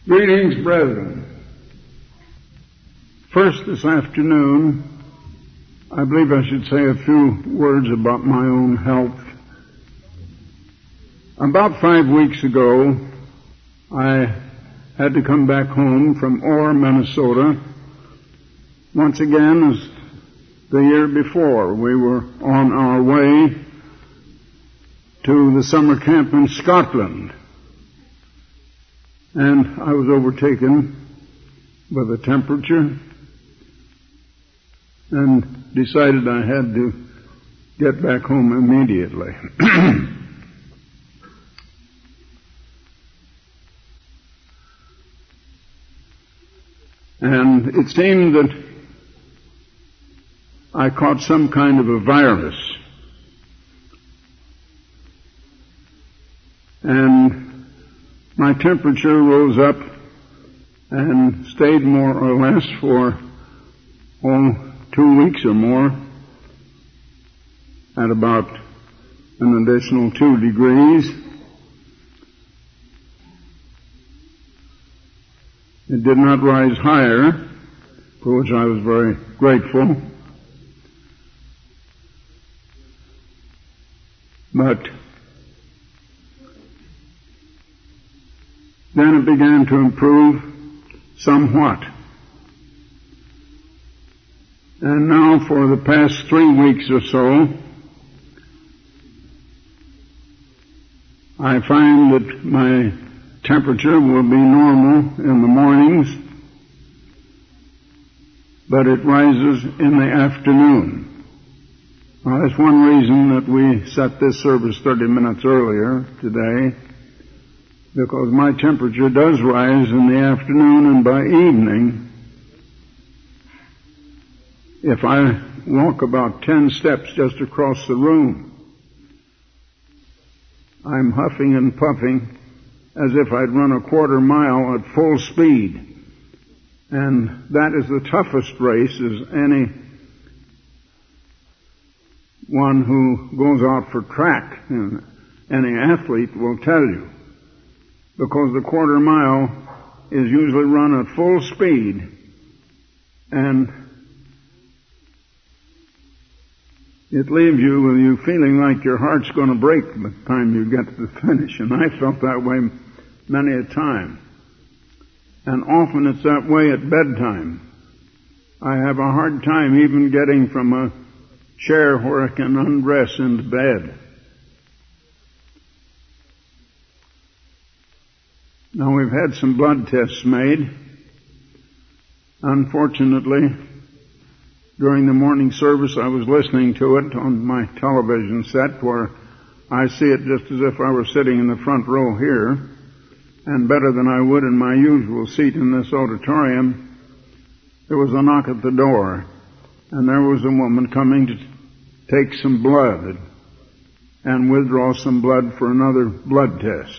Greetings, brethren. First, this afternoon, I believe I should say a few words about my own health. About 5 weeks ago, I had to come back home from Orr, Minnesota. Once again, as the year before, we were on our way to the summer camp in Scotland. And I was overtaken with a temperature and decided I had to get back home immediately. And it seemed that I caught some kind of a virus. And my temperature rose up and stayed more or less for 2 weeks or more at about an additional 2 degrees. It did not rise higher, for which I was very grateful. But then it began to improve somewhat. And now for the past 3 weeks or so, I find that my temperature will be normal in the mornings, but it rises in the afternoon. Well, that's one reason that we set this service 30 minutes earlier today, because my temperature does rise in the afternoon, and by evening, if I walk about 10 steps just across the room, I'm huffing and puffing as if I'd run a quarter mile at full speed. And that is the toughest race, as any one who goes out for track, and any athlete will tell you. Because the quarter mile is usually run at full speed, and it leaves you with you feeling like your heart's going to break by the time you get to the finish. And I felt that way many a time. And often it's that way at bedtime. I have a hard time even getting from a chair where I can undress into bed. Now, we've had some blood tests made. Unfortunately, during the morning service, I was listening to it on my television set, where I see it just as if I were sitting in the front row here, and better than I would in my usual seat in this auditorium. There was a knock at the door, and there was a woman coming to take some blood and withdraw some blood for another blood test.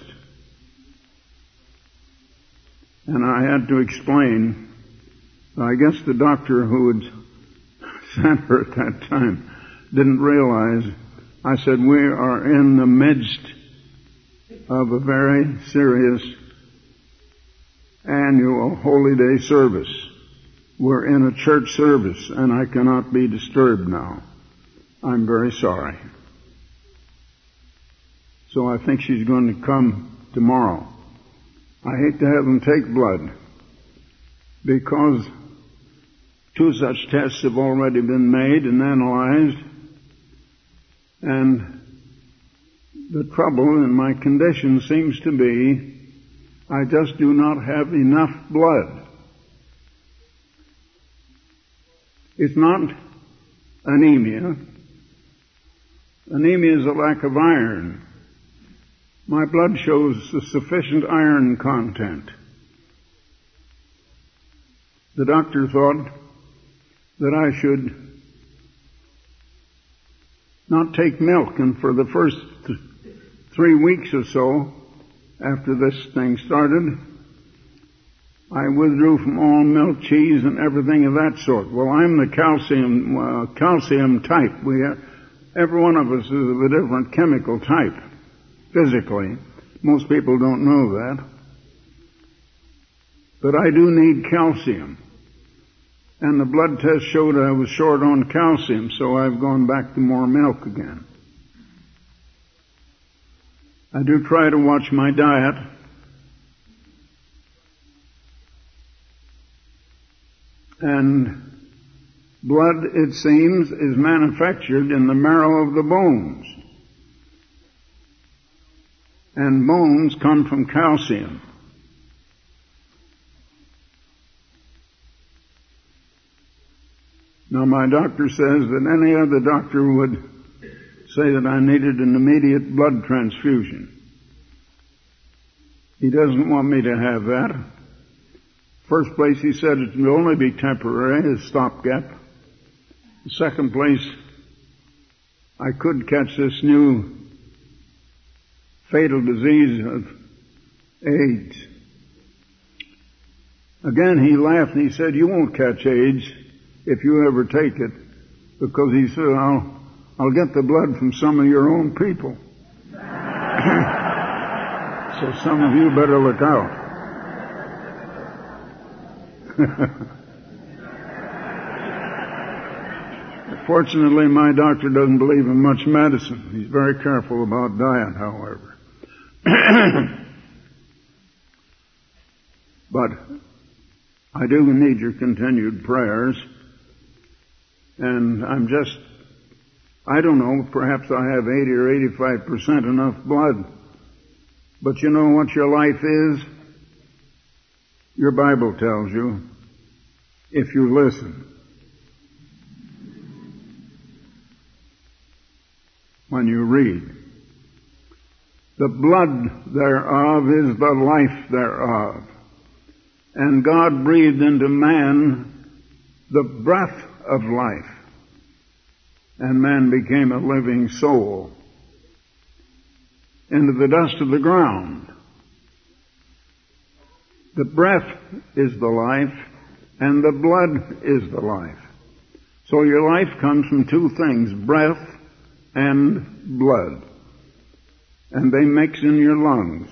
And I had to explain, I guess the doctor who had sent her at that time didn't realize. I said, we are in the midst of a very serious annual Holy Day service. We're in a church service, and I cannot be disturbed now. I'm very sorry. So I think she's going to come tomorrow. I hate to have them take blood, because 2 such tests have already been made and analyzed, and the trouble in my condition seems to be I just do not have enough blood. It's not anemia. Anemia is a lack of iron. My blood shows a sufficient iron content. The doctor thought that I should not take milk, and for the first 3 weeks or so after this thing started, I withdrew from all milk, cheese, and everything of that sort. Well, I'm the calcium type. Every one of us is of a different chemical type, physically. Most people don't know that. But I do need calcium. And the blood test showed I was short on calcium, so I've gone back to more milk again. I do try to watch my diet. And blood, it seems, is manufactured in the marrow of the bones. And bones come from calcium. Now, my doctor says that any other doctor would say that I needed an immediate blood transfusion. He doesn't want me to have that. First place, he said it will only be temporary, a stopgap. The second place, I could catch this new fatal disease of AIDS. Again, he laughed and he said, "You won't catch AIDS if you ever take it," because he said, I'll get the blood from some of your own people. So some of you better look out. Fortunately, my doctor doesn't believe in much medicine. He's very careful about diet, however. But I do need your continued prayers. And I don't know, perhaps I have 80 or 85% enough blood. But you know what your life is? Your Bible tells you, if you listen. When you read. The blood thereof is the life thereof. And God breathed into man the breath of life. And man became a living soul into the dust of the ground. The breath is the life, and the blood is the life. So your life comes from two things, breath and blood. And they mix in your lungs,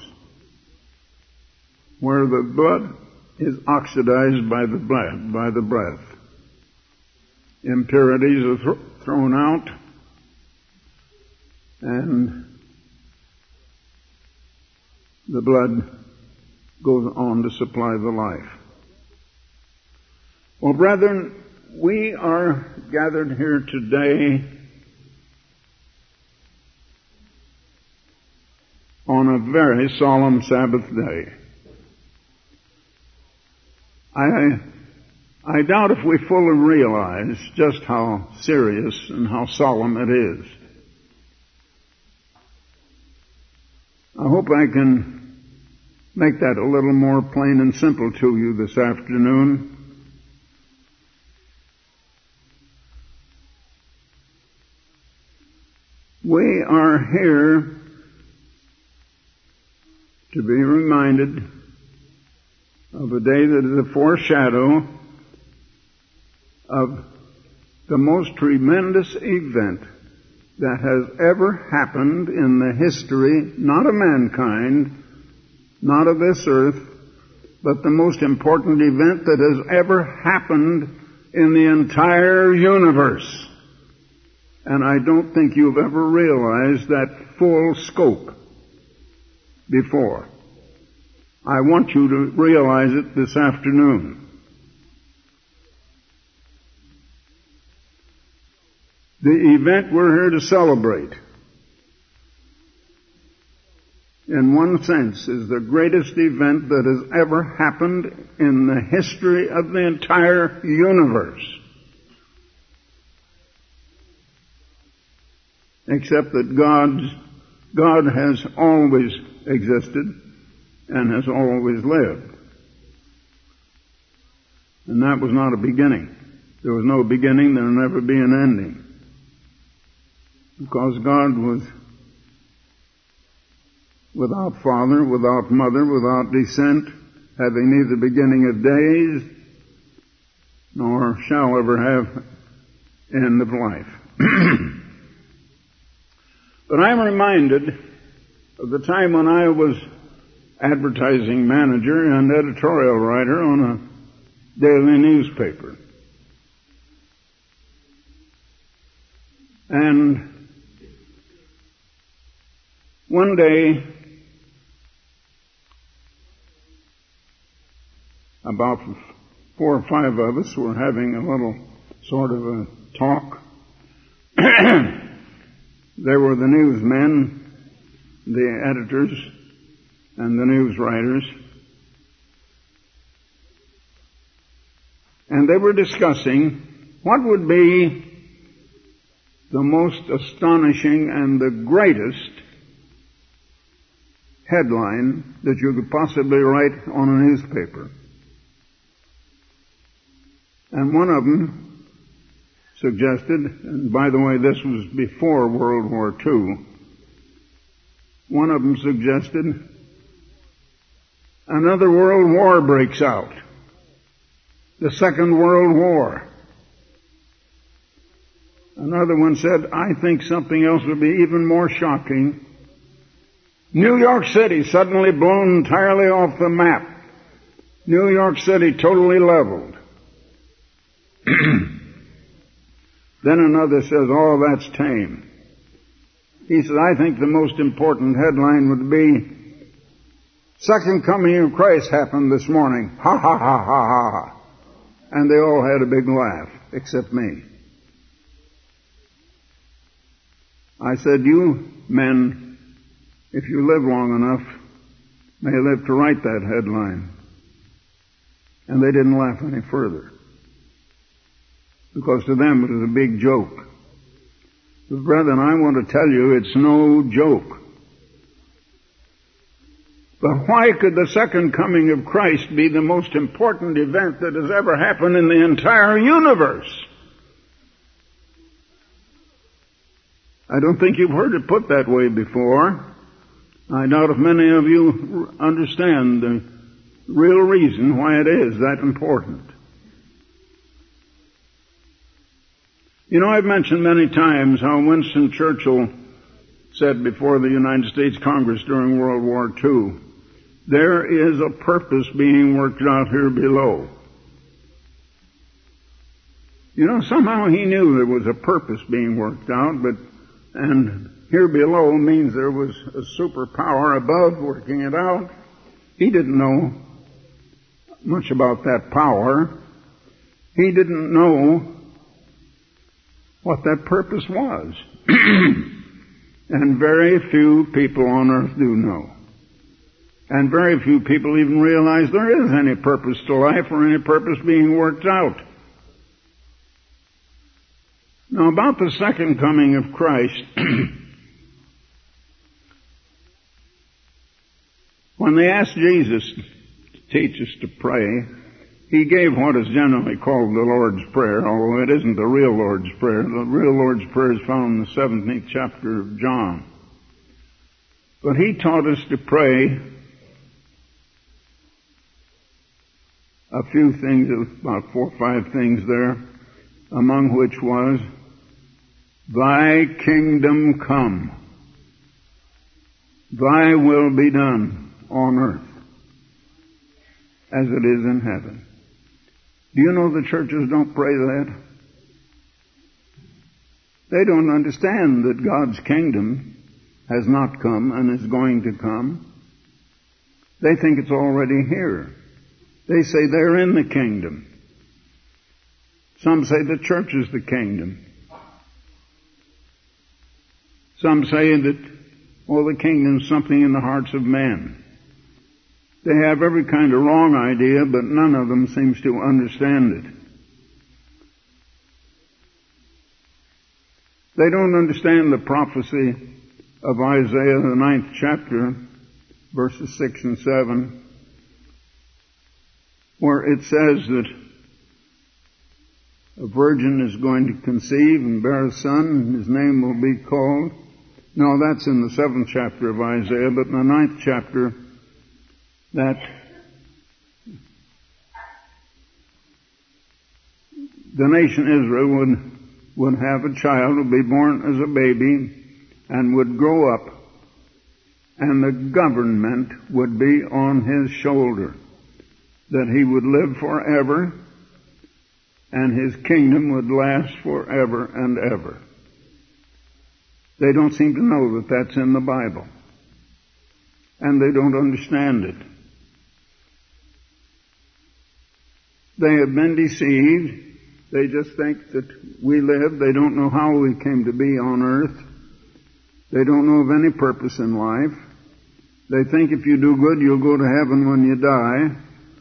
where the blood is oxidized by the breath. Impurities are thrown out, and the blood goes on to supply the life. Well, brethren, we are gathered here today on a very solemn Sabbath day. I doubt if we fully realize just how serious and how solemn it is. I hope I can make that a little more plain and simple to you this afternoon. We are here to be reminded of a day that is a foreshadow of the most tremendous event that has ever happened in the history, not of mankind, not of this earth, but the most important event that has ever happened in the entire universe. And I don't think you've ever realized that full scope before. I want you to realize it this afternoon. The event we're here to celebrate, in one sense, is the greatest event that has ever happened in the history of the entire universe. Except that God has always existed and has always lived. And that was not a beginning. There was no beginning, there will never be an ending. Because God was without father, without mother, without descent, having neither beginning of days, nor shall ever have end of life. But I'm reminded of the time when I was advertising manager and editorial writer on a daily newspaper. And one day, about 4 or 5 of us were having a little sort of a talk. There were the newsmen, the editors, and the news writers. And they were discussing what would be the most astonishing and the greatest headline that you could possibly write on a newspaper. And one of them suggested, and by the way, this was before World War II, one of them suggested, another world war breaks out. The Second World War. Another one said, I think something else would be even more shocking. New York City suddenly blown entirely off the map. New York City totally leveled. Then another says, oh, that's tame. He said, I think the most important headline would be, Second Coming of Christ happened this morning. Ha, ha, ha, ha, ha, ha. And they all had a big laugh, except me. I said, you men, if you live long enough, may live to write that headline. And they didn't laugh any further, because to them it was a big joke. But brethren, I want to tell you it's no joke. But why could the second coming of Christ be the most important event that has ever happened in the entire universe? I don't think you've heard it put that way before. I doubt if many of you understand the real reason why it is that important. You know, I've mentioned many times how Winston Churchill said before the United States Congress during World War II, there is a purpose being worked out here below. You know, somehow he knew there was a purpose being worked out, and here below means there was a superpower above working it out. He didn't know much about that power. He didn't know what that purpose was. And very few people on earth do know. And very few people even realize there is any purpose to life or any purpose being worked out. Now, about the second coming of Christ, when they asked Jesus to teach us to pray, he gave what is generally called the Lord's Prayer, although it isn't the real Lord's Prayer. The real Lord's Prayer is found in the 17th chapter of John. But he taught us to pray a few things, about 4 or 5 things there, among which was, Thy kingdom come, Thy will be done on earth as it is in heaven. Do you know the churches don't pray that? They don't understand that God's kingdom has not come and is going to come. They think it's already here. They say they're in the kingdom. Some say the church is the kingdom. Some say that, the kingdom's something in the hearts of men. They have every kind of wrong idea, but none of them seems to understand it. They don't understand the prophecy of Isaiah, the 9th chapter, verses 6 and 7, where it says that a virgin is going to conceive and bear a son, and his name will be called. No, that's in the 7th chapter of Isaiah, but in the 9th chapter, that the nation Israel would have a child, would be born as a baby, and would grow up and the government would be on his shoulder, that he would live forever, and his kingdom would last forever and ever. They don't seem to know that that's in the Bible, and they don't understand it. They have been deceived. They just think that we live. They don't know how we came to be on earth. They don't know of any purpose in life. They think if you do good, you'll go to heaven when you die.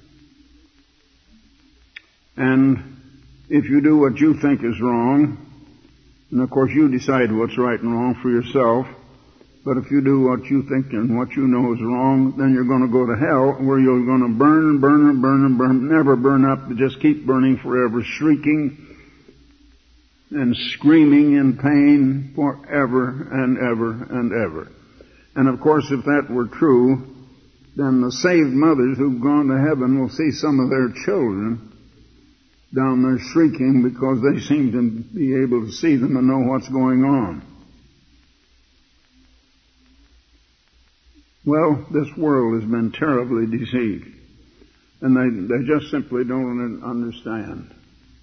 And if you do what you think is wrong, and of course you decide what's right and wrong for yourself, but if you do what you think and what you know is wrong, then you're going to go to hell, where you're going to burn and burn and burn and burn, never burn up, but just keep burning forever, shrieking and screaming in pain forever and ever and ever. And of course, if that were true, then the saved mothers who've gone to heaven will see some of their children down there shrieking because they seem to be able to see them and know what's going on. Well, this world has been terribly deceived, and they just simply don't understand.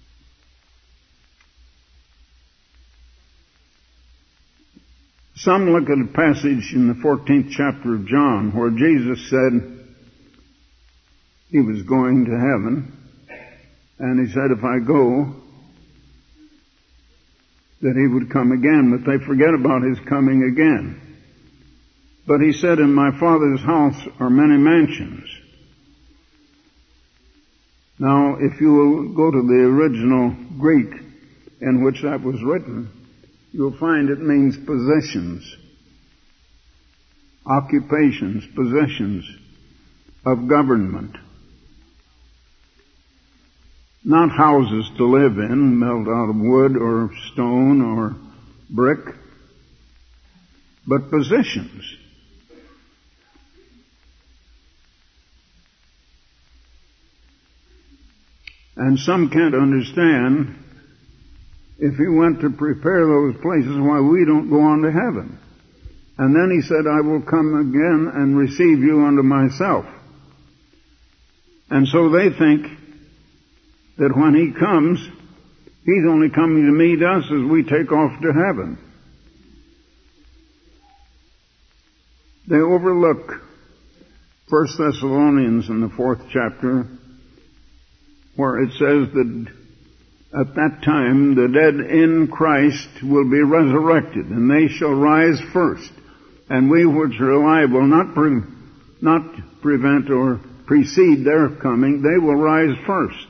Some look at a passage in the 14th chapter of John where Jesus said he was going to heaven, and he said if I go, that he would come again, but they forget about his coming again. But he said, in my Father's house are many mansions. Now, if you will go to the original Greek in which that was written, you'll find it means possessions, occupations, possessions of government. Not houses to live in, built out of wood or stone or brick, but possessions. And some can't understand, if he went to prepare those places, why we don't go on to heaven. And then he said, I will come again and receive you unto myself. And so they think that when he comes, he's only coming to meet us as we take off to heaven. They overlook 1 Thessalonians in the 4th chapter, where it says that at that time the dead in Christ will be resurrected, and they shall rise first. And we which are alive will not prevent or precede their coming. They will rise first.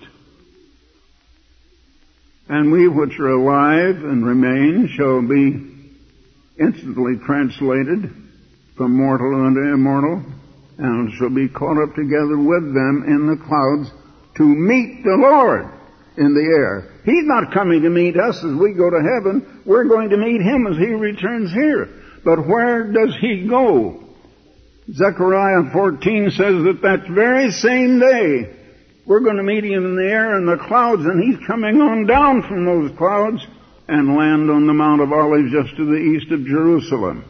And we which are alive and remain shall be instantly translated from mortal unto immortal, and shall be caught up together with them in the clouds to meet the Lord in the air. He's not coming to meet us as we go to heaven. We're going to meet him as he returns here. But where does he go? Zechariah 14 says that very same day we're going to meet him in the air in the clouds, and he's coming on down from those clouds and land on the Mount of Olives just to the east of Jerusalem.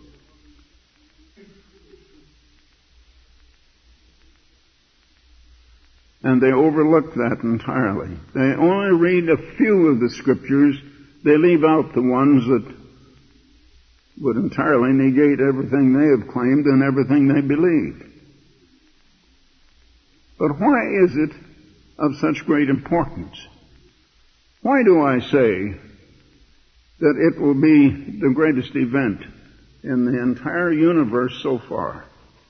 And they overlook that entirely. They only read a few of the scriptures. They leave out the ones that would entirely negate everything they have claimed and everything they believe. But why is it of such great importance? Why do I say that it will be the greatest event in the entire universe so far?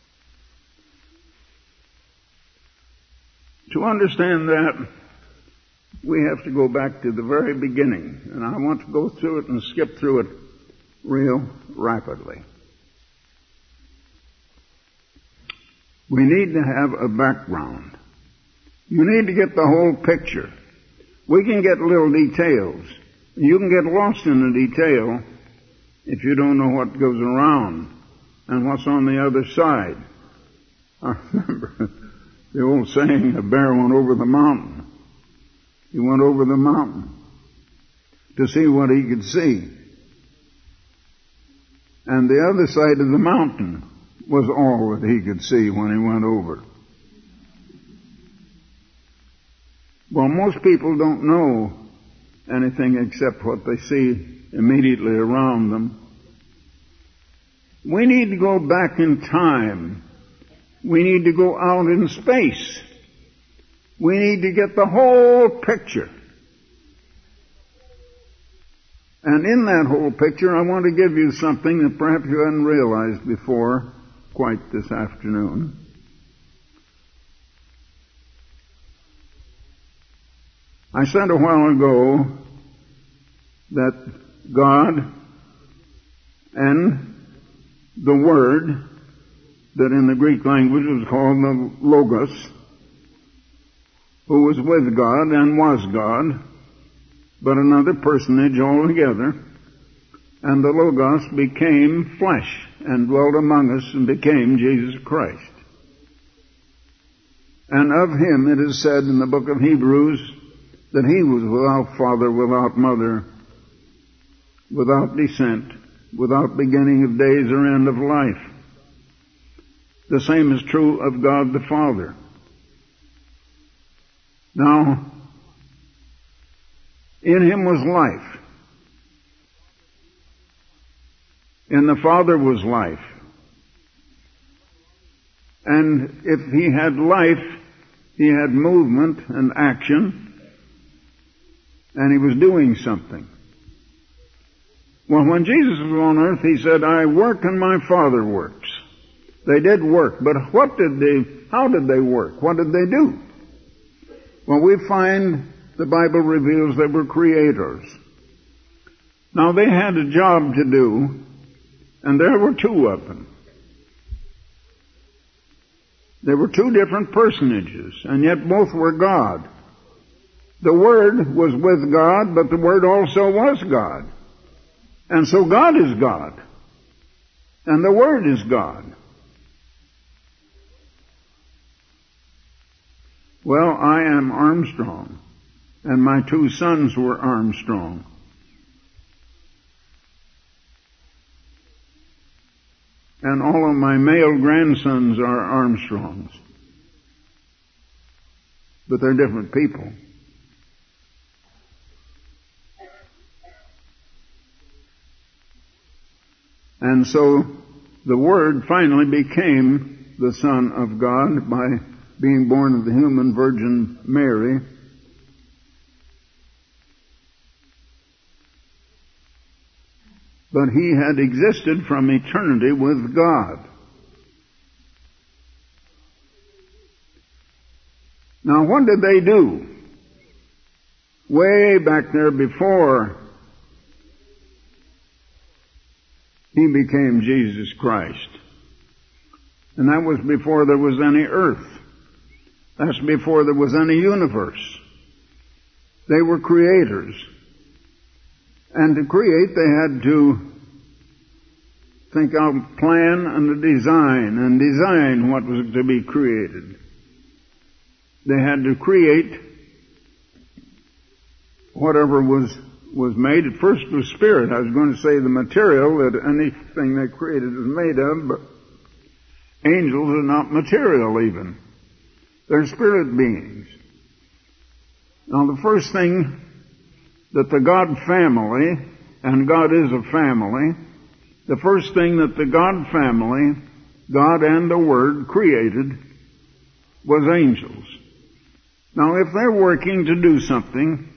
To understand that, we have to go back to the very beginning, and I want to go through it and skip through it real rapidly. We need to have a background. You need to get the whole picture. We can get little details. You can get lost in the detail if you don't know what goes around and what's on the other side. I remember the old saying, a bear went over the mountain. He went over the mountain to see what he could see. And the other side of the mountain was all that he could see when he went over. Well, most people don't know anything except what they see immediately around them. We need to go back in time. We need to go out in space. We need to get the whole picture. And in that whole picture, I want to give you something that perhaps you hadn't realized before quite this afternoon. I said a while ago that God and the Word, that in the Greek language was called the Logos, who was with God and was God, but another personage altogether, and the Logos became flesh and dwelt among us and became Jesus Christ. And of him it is said in the book of Hebrews that he was without father, without mother, without descent, without beginning of days or end of life. The same is true of God the Father. Now, in him was life. In the Father was life. And if he had life, he had movement and action, and he was doing something. Well, when Jesus was on earth, he said, I work and my Father works. They did work, but how did they work? What did they do? Well, we find the Bible reveals they were creators. Now, they had a job to do, and there were two of them. There were two different personages, and yet both were God. The Word was with God, but the Word also was God. And so God is God, and the Word is God. Well, I am Armstrong, and my two sons were Armstrong. And all of my male grandsons are Armstrongs. But they're different people. And so the Word finally became the Son of God by being born of the human Virgin Mary. But he had existed from eternity with God. Now, what did they do? Way back there before he became Jesus Christ. And that was before there was any earth. That's before there was any universe. They were creators. And to create, they had to think out plan and design what was to be created. They had to create whatever was made. At first it was spirit. I was going to say the material that anything they created was made of, but angels are not material even. They're spirit beings. Now the first thing that the God family, and God is a family, the first thing that the God family, God and the Word, created was angels. Now if they're working to do something,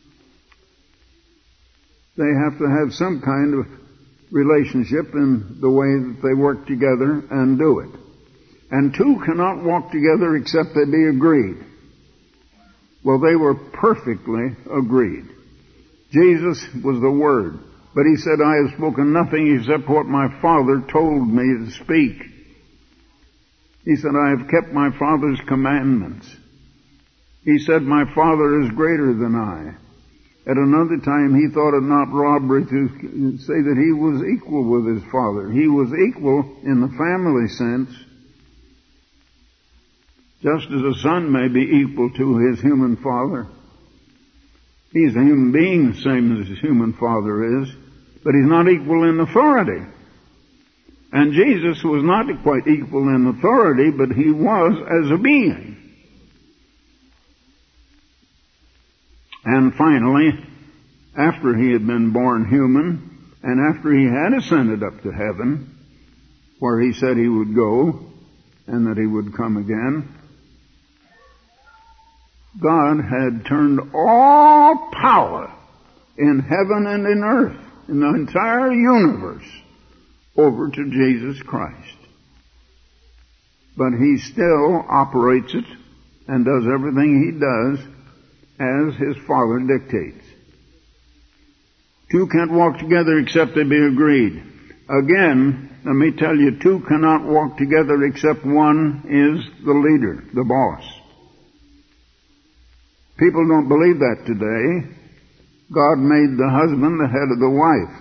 they have to have some kind of relationship in the way that they work together and do it. And two cannot walk together except they be agreed. Well, they were perfectly agreed. Jesus was the Word, but he said, I have spoken nothing except what my Father told me to speak. He said, I have kept my Father's commandments. He said, my Father is greater than I. At another time, he thought it not robbery to say that he was equal with his Father. He was equal in the family sense, just as a son may be equal to his human father. He's a human being the same as his human father is, but he's not equal in authority. And Jesus was not quite equal in authority, but he was as a being. And finally, after he had been born human, and after he had ascended up to heaven, where he said he would go, and that he would come again, God had turned all power in heaven and in earth, in the entire universe, over to Jesus Christ. But he still operates it and does everything he does as his Father dictates. Two can't walk together except they be agreed. Again, let me tell you, two cannot walk together except one is the leader, the boss. People don't believe that today. God made the husband the head of the wife.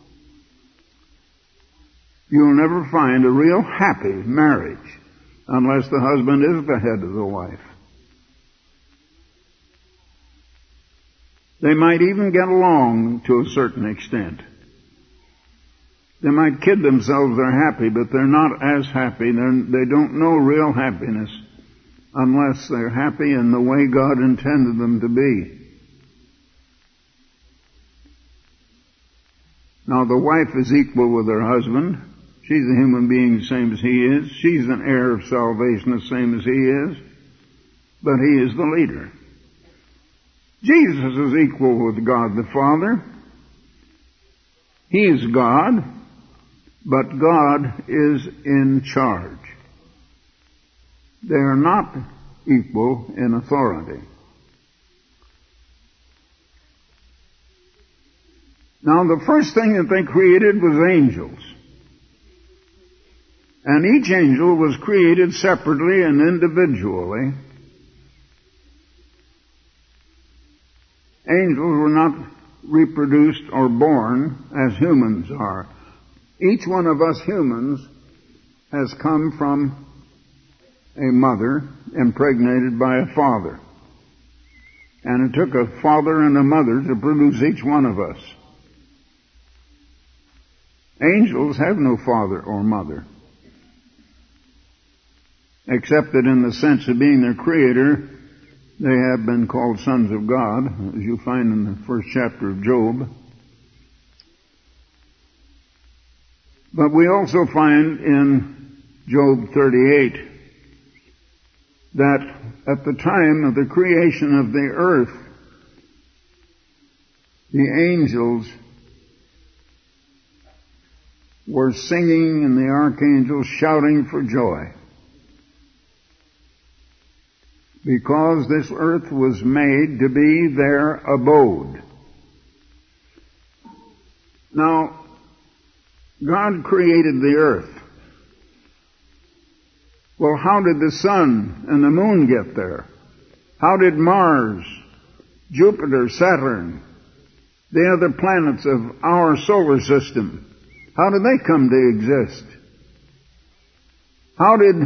You'll never find a real happy marriage unless the husband is the head of the wife. They might even get along to a certain extent. They might kid themselves they're happy, but they're not as happy. They don't know real happiness unless they're happy in the way God intended them to be. Now, the wife is equal with her husband. She's a human being the same as he is. She's an heir of salvation the same as he is. But he is the leader. Jesus is equal with God the Father. He is God, but God is in charge. They are not equal in authority. Now, the first thing that they created was angels. And each angel was created separately and individually. Angels were not reproduced or born as humans are. Each one of us humans has come from a mother impregnated by a father. And it took a father and a mother to produce each one of us. Angels have no father or mother, except that in the sense of being their creator, they have been called sons of God, as you find in the first chapter of Job. But we also find in Job 38 that at the time of the creation of the earth, the angels were singing and the archangels shouting for joy, because this earth was made to be their abode. Now, God created the earth. Well, how did the sun and the moon get there? How did Mars, Jupiter, Saturn, the other planets of our solar system, how did they come to exist? How did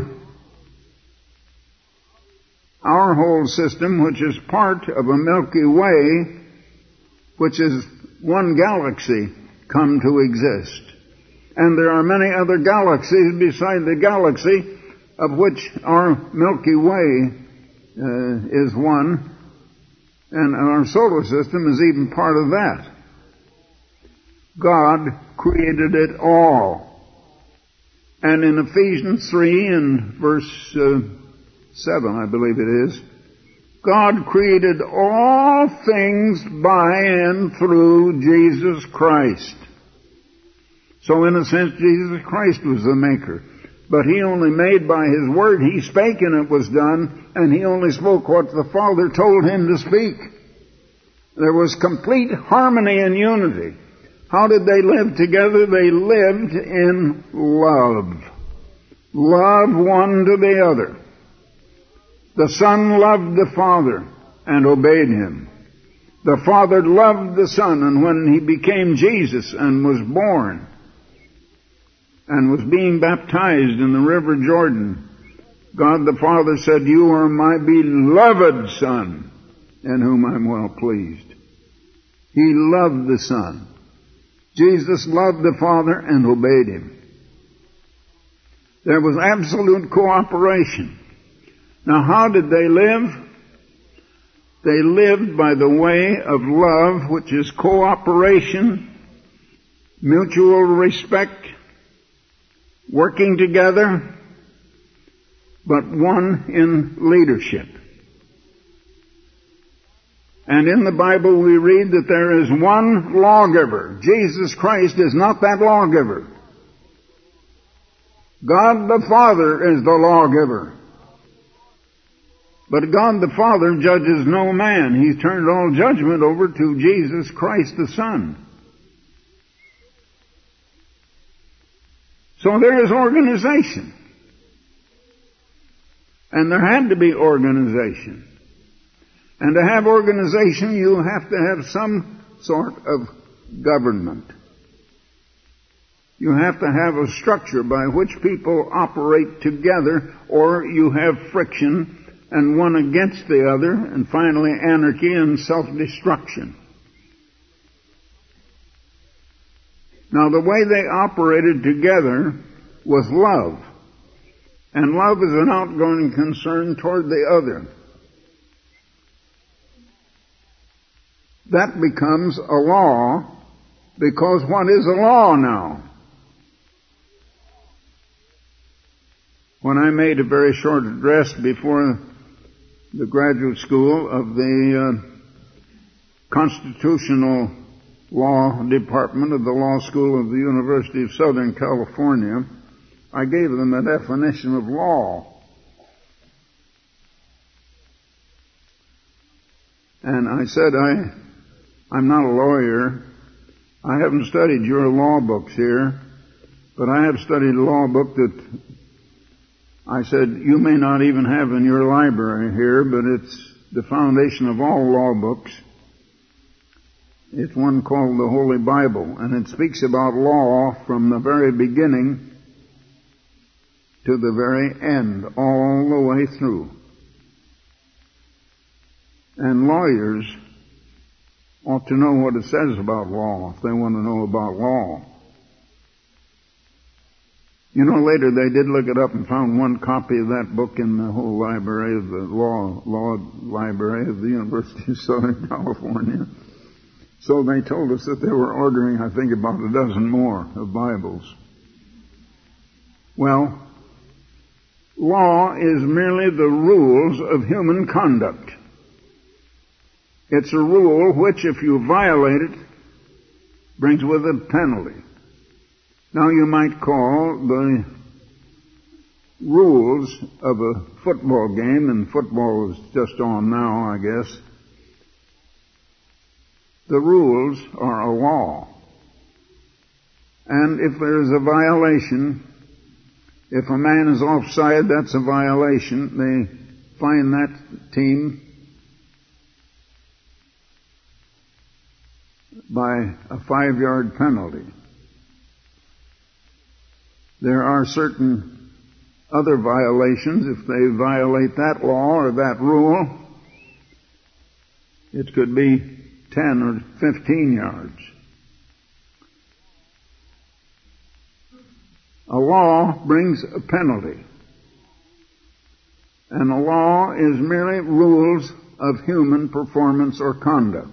our whole system, which is part of a Milky Way, which is one galaxy, come to exist? And there are many other galaxies beside the galaxy of which our Milky Way is one, and our solar system is even part of that. God created it all. And in Ephesians 3 and verse 7, I believe it is, God created all things by and through Jesus Christ. So in a sense, Jesus Christ was the maker. But he only made by his word. He spake and it was done, and he only spoke what the Father told him to speak. There was complete harmony and unity. How did they live together? They lived in love. Love one to the other. The Son loved the Father and obeyed him. The Father loved the Son, and when he became Jesus and was born and was being baptized in the river Jordan, God the Father said, "You are my beloved Son, in whom I'm well pleased." He loved the Son. Jesus loved the Father and obeyed him. There was absolute cooperation. Now, how did they live? They lived by the way of love, which is cooperation, mutual respect, working together, but one in leadership. And in the Bible we read that there is one lawgiver. Jesus Christ is not that lawgiver. God the Father is the lawgiver. But God the Father judges no man. He's turned all judgment over to Jesus Christ the Son. So there is organization. And there had to be organization. And to have organization, you have to have some sort of government. You have to have a structure by which people operate together, or you have friction and one against the other, and finally anarchy and self-destruction. Now, the way they operated together was love. And love is an outgoing concern toward the other. That becomes a law, because what is a law now? When I made a very short address before the graduate school of the Constitutional Law Department of the Law School of the University of Southern California, I gave them a definition of law. And I said, I'm not a lawyer. I haven't studied your law books here, but I have studied a law book that I said you may not even have in your library here, but it's the foundation of all law books. It's one called the Holy Bible, and it speaks about law from the very beginning to the very end, all the way through. And lawyers ought to know what it says about law if they want to know about law. You know, later they did look it up and found one copy of that book in the whole library of the law library of the University of Southern California. So they told us that they were ordering, I think, about a dozen more of Bibles. Well, law is merely the rules of human conduct. It's a rule which, if you violate it, brings with it a penalty. Now you might call the rules of a football game, and football is just on now, I guess. The rules are a law. And if there is a violation, if a man is offside, that's a violation. They fine that team by a 5-yard penalty. There are certain other violations. If they violate that law or that rule, it could be 10 or 15 yards. A law brings a penalty. And a law is merely rules of human performance or conduct.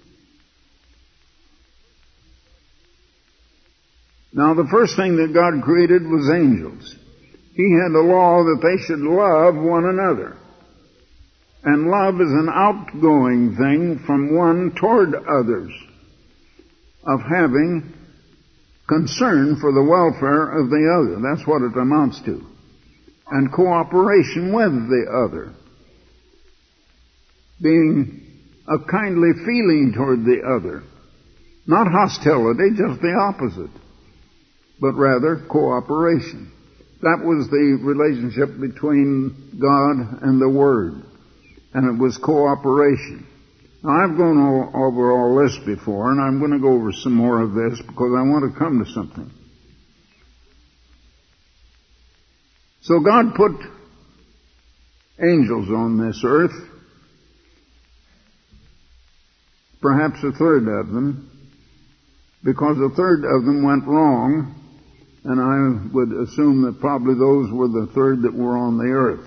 Now, the first thing that God created was angels. He had a law that they should love one another. And love is an outgoing thing from one toward others, of having concern for the welfare of the other. That's what it amounts to. And cooperation with the other. Being a kindly feeling toward the other. Not hostility, just the opposite. But rather cooperation. That was the relationship between God and the Word. And it was cooperation. Now, I've gone over all this before, and I'm going to go over some more of this because I want to come to something. So God put angels on this earth, perhaps a third of them, because a third of them went wrong, and I would assume that probably those were the third that were on the earth.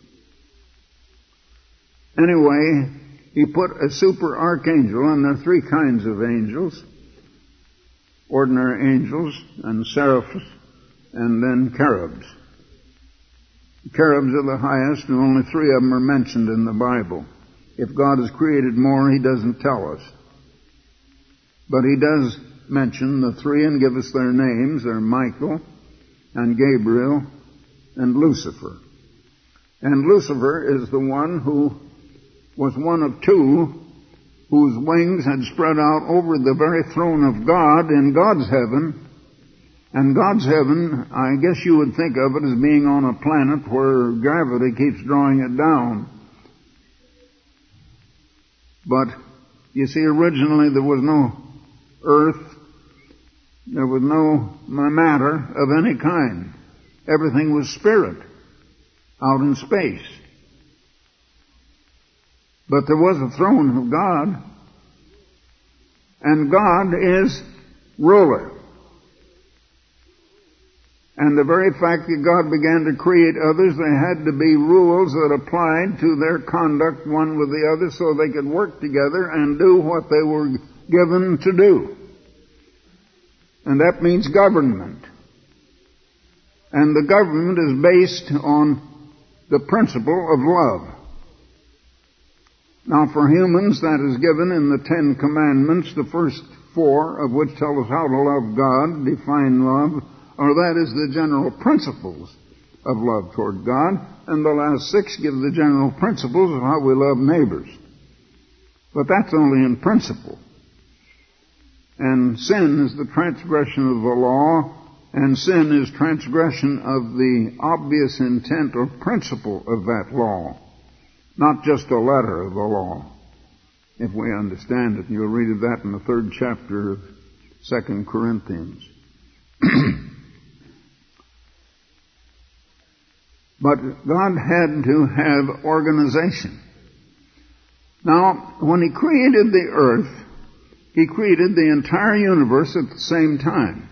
Anyway, he put a super archangel, and there are three kinds of angels: ordinary angels and seraphs, and then cherubs. The cherubs are the highest, and only three of them are mentioned in the Bible. If God has created more, He doesn't tell us. But He does mention the three and give us their names. They're Michael and Gabriel and Lucifer. And Lucifer is the one who was one of two whose wings had spread out over the very throne of God in God's heaven. And God's heaven, I guess you would think of it as being on a planet where gravity keeps drawing it down. But, you see, originally there was no earth, there was no matter of any kind. Everything was spirit out in space. But there was a throne of God, and God is ruler. And the very fact that God began to create others, there had to be rules that applied to their conduct one with the other so they could work together and do what they were given to do. And that means government. And the government is based on the principle of love. Now, for humans, that is given in the Ten Commandments, the first four of which tell us how to love God, define love, or that is the general principles of love toward God, and the last six give the general principles of how we love neighbors. But that's only in principle. And sin is the transgression of the law, and sin is transgression of the obvious intent or principle of that law, not just a letter of the law, if we understand it. You'll read of that in the 3rd chapter of 2 Corinthians. But God had to have organization. Now, when He created the earth, He created the entire universe at the same time.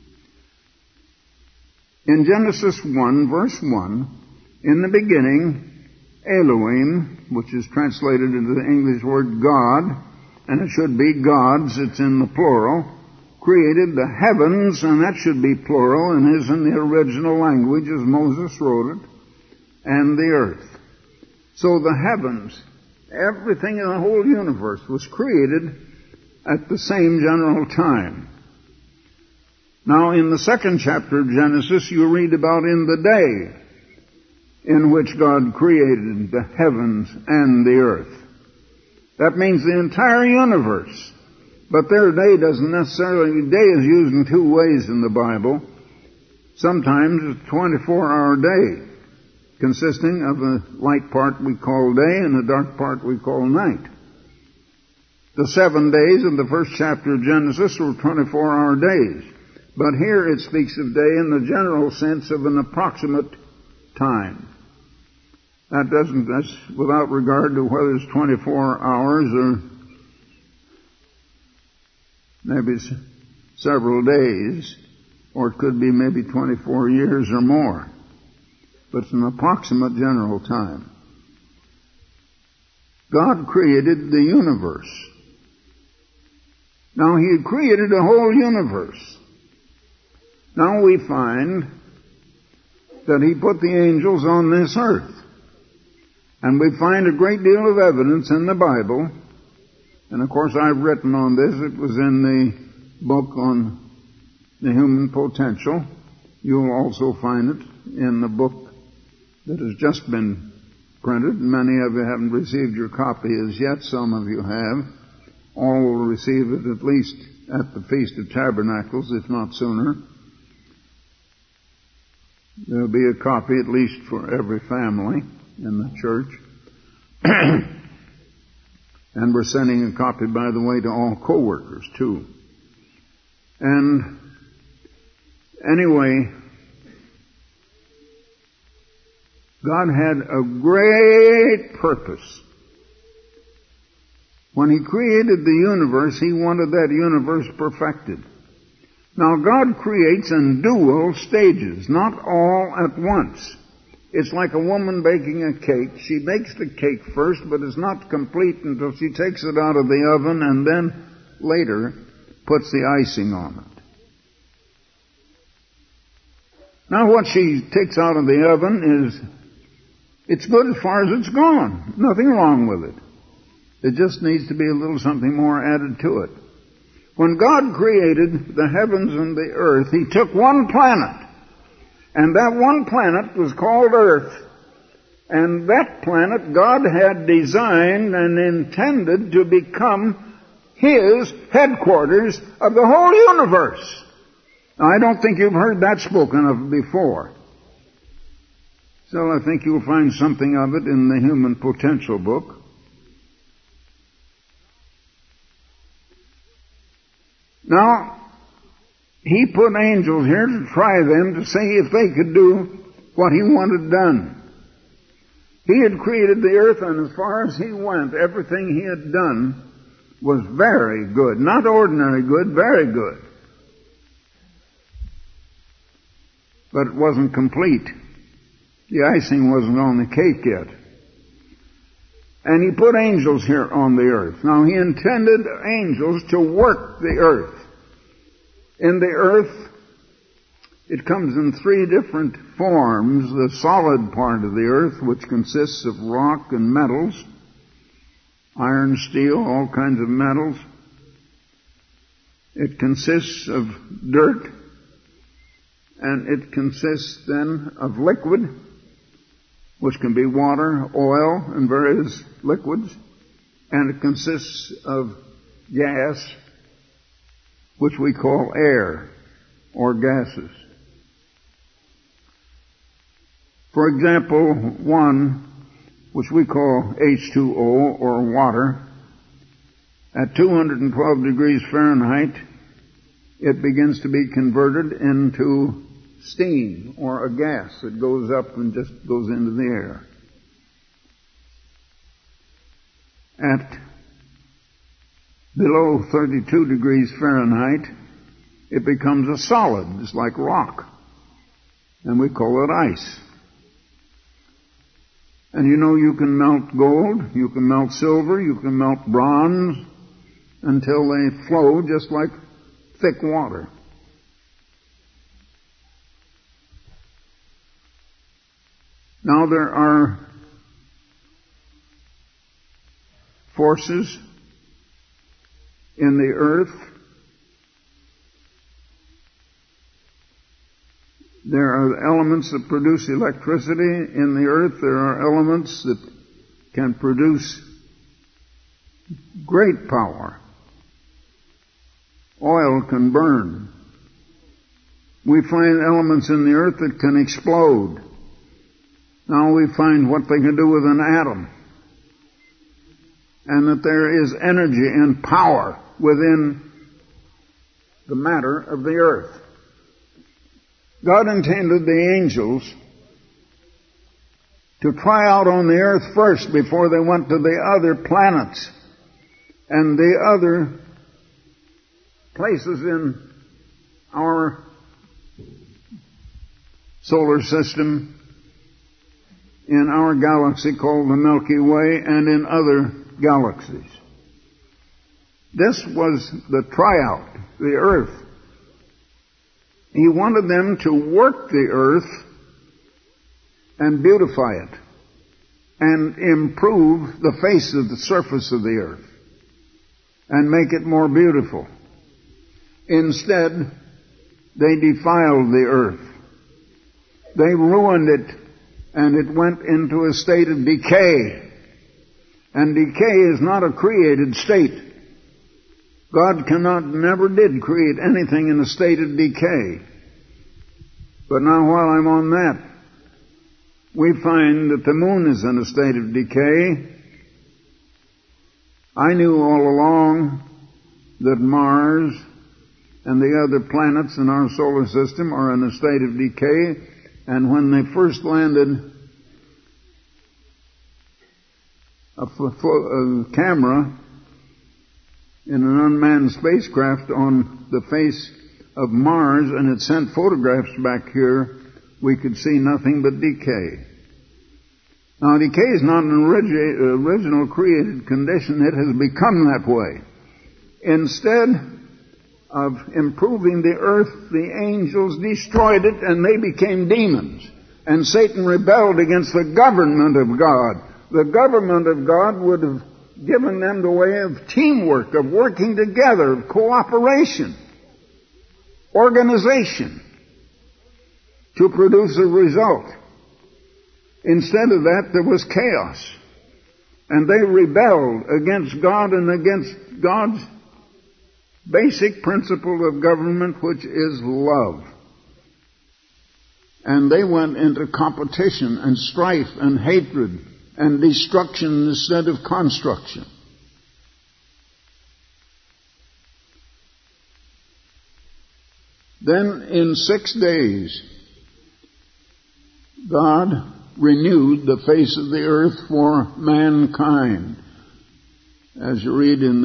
In Genesis 1, verse 1, in the beginning, Elohim, which is translated into the English word God, and it should be gods, it's in the plural, created the heavens, and that should be plural and is in the original language as Moses wrote it, and the earth. So the heavens, everything in the whole universe was created at the same general time. Now in the 2nd chapter of Genesis you read about in the day in which God created the heavens and the earth. That means the entire universe. But their day doesn't necessarily, day is used in two ways in the Bible. Sometimes it's a 24-hour day, consisting of a light part we call day and a dark part we call night. The 7 days in the 1st chapter of Genesis were 24-hour days. But here it speaks of day in the general sense of an approximate time. That's without regard to whether it's 24 hours or maybe several days, or it could be maybe 24 years or more. But it's an approximate general time. God created the universe. Now, He had created a whole universe. Now we find that He put the angels on this earth. And we find a great deal of evidence in the Bible. And of course I've written on this. It was in the book on the human potential. You'll also find it in the book that has just been printed. Many of you haven't received your copy as yet. Some of you have. All will receive it at least at the Feast of Tabernacles, if not sooner. There'll be a copy at least for every family in the church. And we're sending a copy, by the way, to all co-workers, too. And anyway, God had a great purpose. When He created the universe, He wanted that universe perfected. Now God creates in dual stages, not all at once. It's like a woman baking a cake. She bakes the cake first, but it's not complete until she takes it out of the oven and then later puts the icing on it. Now what she takes out of the oven it's good as far as it's gone. Nothing wrong with it. It just needs to be a little something more added to it. When God created the heavens and the earth, He took one planet. And that one planet was called Earth. And that planet God had designed and intended to become His headquarters of the whole universe. Now, I don't think you've heard that spoken of before. So I think you'll find something of it in the Human Potential book. Now, He put angels here to try them to see if they could do what He wanted done. He had created the earth, and as far as He went, everything He had done was very good. Not ordinary good, very good. But it wasn't complete. The icing wasn't on the cake yet. And He put angels here on the earth. Now, He intended angels to work the earth. In the earth, it comes in three different forms. The solid part of the earth, which consists of rock and metals, iron, steel, all kinds of metals. It consists of dirt, and it consists then of liquid, which can be water, oil, and various liquids, and it consists of gas, which we call air or gases. For example, one, which we call H2O or water, at 212 degrees Fahrenheit, it begins to be converted into steam or a gas that goes up and just goes into the air. At below 32 degrees Fahrenheit, it becomes a solid. It's like rock. And we call it ice. And you know, you can melt gold, you can melt silver, you can melt bronze until they flow just like thick water. Now there are forces in the earth. There are elements that produce electricity in the earth. There are elements that can produce great power. Oil can burn. We find elements in the earth that can explode. Now we find what they can do with an atom. And that there is energy and power within the matter of the earth. God intended the angels to try out on the earth first before they went to the other planets and the other places in our solar system, in our galaxy called the Milky Way, and in other galaxies. This was the tryout, the earth. He wanted them to work the earth and beautify it and improve the face of the surface of the earth and make it more beautiful. Instead, they defiled the earth. They ruined it, and it went into a state of decay. And decay is not a created state. God never did create anything in a state of decay. But now while I'm on that, we find that the moon is in a state of decay. I knew all along that Mars and the other planets in our solar system are in a state of decay, and when they first landed a camera in an unmanned spacecraft on the face of Mars and had sent photographs back here, we could see nothing but decay. Now, decay is not an original created condition. It has become that way. Instead of improving the earth, the angels destroyed it and they became demons. And Satan rebelled against the government of God. The government of God would have given them the way of teamwork, of working together, of cooperation, organization, to produce a result. Instead of that, there was chaos. And they rebelled against God and against God's basic principle of government, which is love. And they went into competition and strife and hatred and destruction instead of construction. Then in 6 days, God renewed the face of the earth for mankind. As you read in the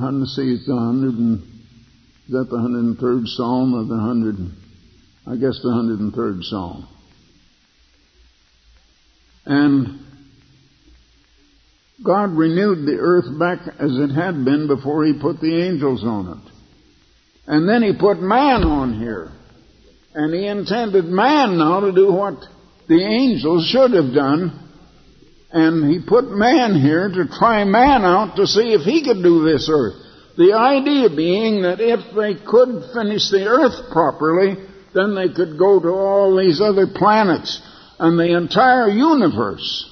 103rd Psalm or the 103rd Psalm. And God renewed the earth back as it had been before He put the angels on it. And then He put man on here. And He intended man now to do what the angels should have done. And He put man here to try man out to see if he could do this earth. The idea being that if they could finish the earth properly, then they could go to all these other planets and the entire universe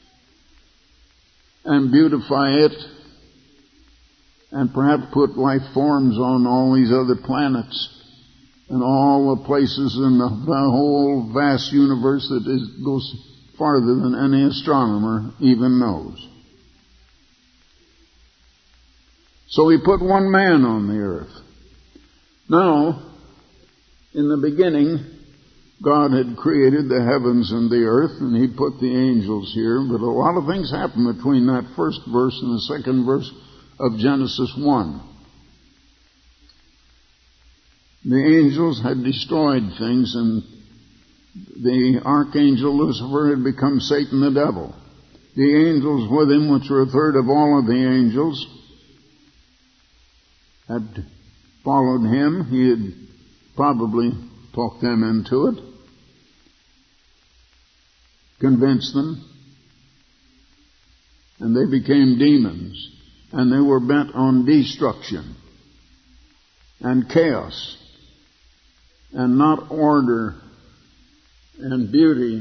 and beautify it and perhaps put life forms on all these other planets and all the places in the whole vast universe that goes farther than any astronomer even knows. So He put one man on the earth. Now, in the beginning, God had created the heavens and the earth, and He put the angels here, but a lot of things happened between that first verse and the second verse of Genesis 1. The angels had destroyed things, and the archangel Lucifer had become Satan the devil. The angels with him, which were a third of all of the angels, had followed him. He had probably talked them into it, convinced them, and they became demons, and they were bent on destruction and chaos and not order and beauty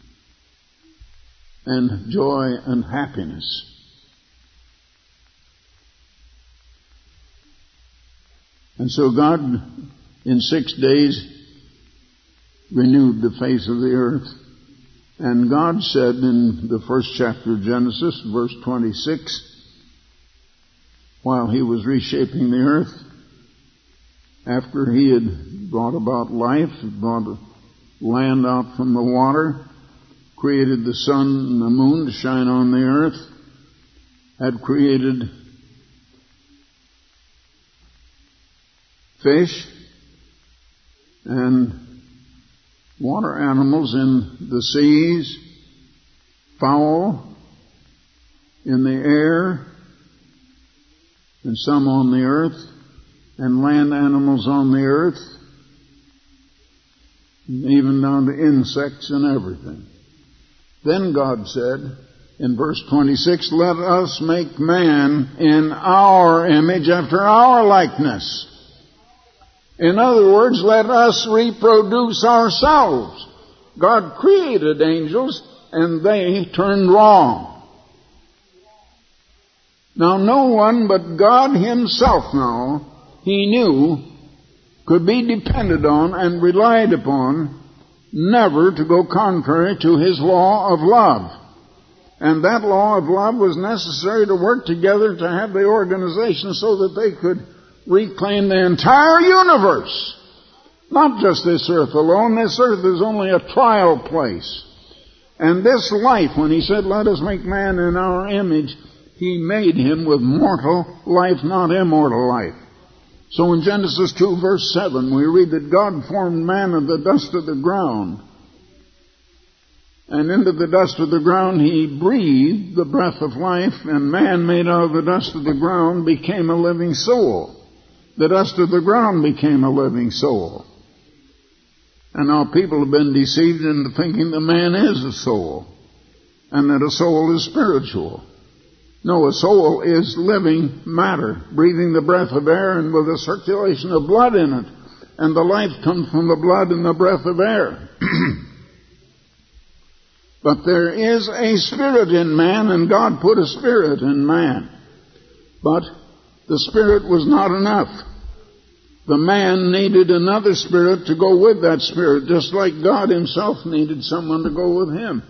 and joy and happiness. And so God, in 6 days, renewed the face of the earth. And God said in the first chapter of Genesis, verse 26, while He was reshaping the earth, after He had brought about life, brought land out from the water, created the sun and the moon to shine on the earth, had created fish and water animals in the seas, fowl in the air, and some on the earth, and land animals on the earth, even down to insects and everything. Then God said in verse 26, let us make man in our image after our likeness. In other words, let us reproduce ourselves. God created angels and they turned wrong. Now no one but God Himself now, He knew, could be depended on and relied upon never to go contrary to His law of love. And that law of love was necessary to work together to have the organization so that they could reclaim the entire universe. Not just this earth alone. This earth is only a trial place. And this life, when He said, let us make man in our image, He made him with mortal life, not immortal life. So in Genesis 2 verse 7 we read that God formed man of the dust of the ground. And into the dust of the ground He breathed the breath of life, and man made out of the dust of the ground became a living soul. The dust of the ground became a living soul. And now people have been deceived into thinking that man is a soul, and that a soul is spiritual. No, a soul is living matter, breathing the breath of air and with a circulation of blood in it. And the life comes from the blood and the breath of air. But there is a spirit in man, and God put a spirit in man. But the spirit was not enough. The man needed another spirit to go with that spirit, just like God Himself needed someone to go with Him.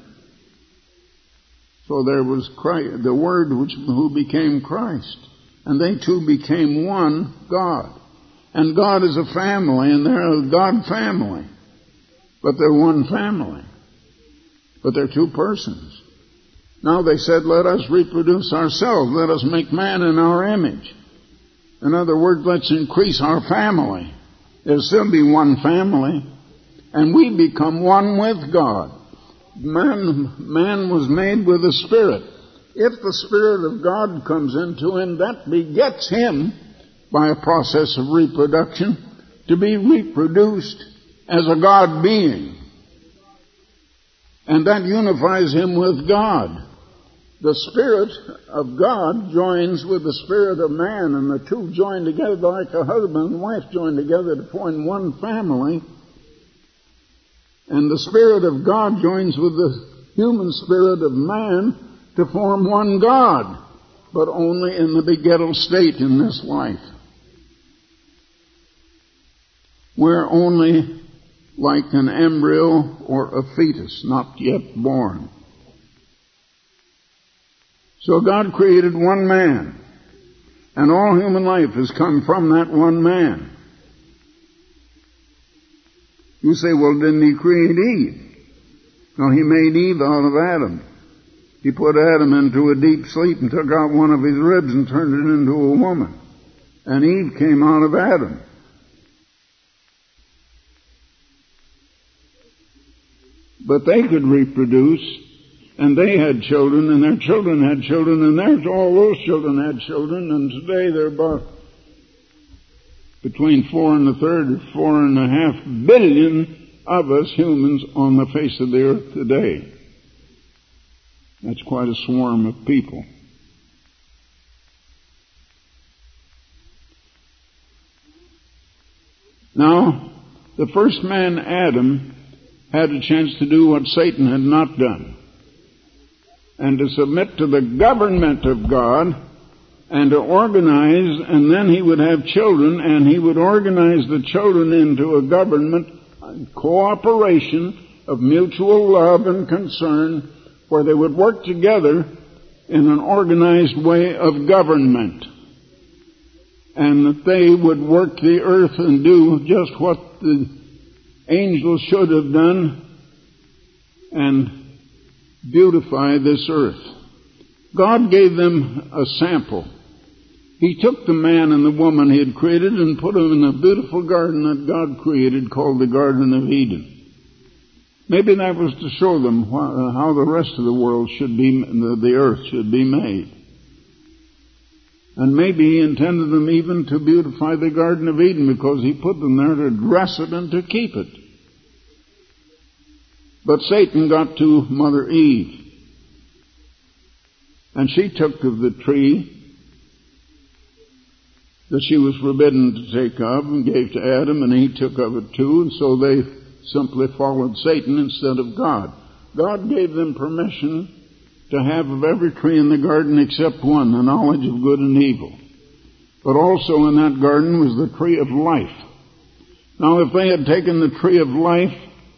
So there was Christ, the Word who became Christ. And they two became one God. And God is a family, and they're a God family. But they're one family. But they're two persons. Now they said, let us reproduce ourselves. Let us make man in our image. In other words, let's increase our family. There'll still be one family. And we become one with God. Man was made with a spirit. If the Spirit of God comes into him, that begets him, by a process of reproduction, to be reproduced as a God being. And that unifies him with God. The Spirit of God joins with the Spirit of man, and the two join together like a husband and wife join together to form one family. And the Spirit of God joins with the human spirit of man to form one God, but only in the begettal state in this life. We're only like an embryo or a fetus, not yet born. So God created one man, and all human life has come from that one man. You say, well, didn't He create Eve? No, He made Eve out of Adam. He put Adam into a deep sleep and took out one of his ribs and turned it into a woman. And Eve came out of Adam. But they could reproduce, and they had children, and their children had children, and all those children had children, and today they're about between 4 1/3 and 4.5 billion of us humans on the face of the earth today. That's quite a swarm of people. Now, the first man, Adam, had a chance to do what Satan had not done, and to submit to the government of God, and to organize, and then he would have children, and he would organize the children into a government, cooperation of mutual love and concern, where they would work together in an organized way of government. And that they would work the earth and do just what the angels should have done, and beautify this earth. God gave them a sample. He took the man and the woman He had created and put them in a beautiful garden that God created called the Garden of Eden. Maybe that was to show them how the rest of the world should be, the earth should be made. And maybe He intended them even to beautify the Garden of Eden because He put them there to dress it and to keep it. But Satan got to Mother Eve, and she took of the tree that she was forbidden to take of and gave to Adam, and he took of it too, and so they simply followed Satan instead of God. God gave them permission to have of every tree in the garden except one, the knowledge of good and evil. But also in that garden was the tree of life. Now if they had taken the tree of life,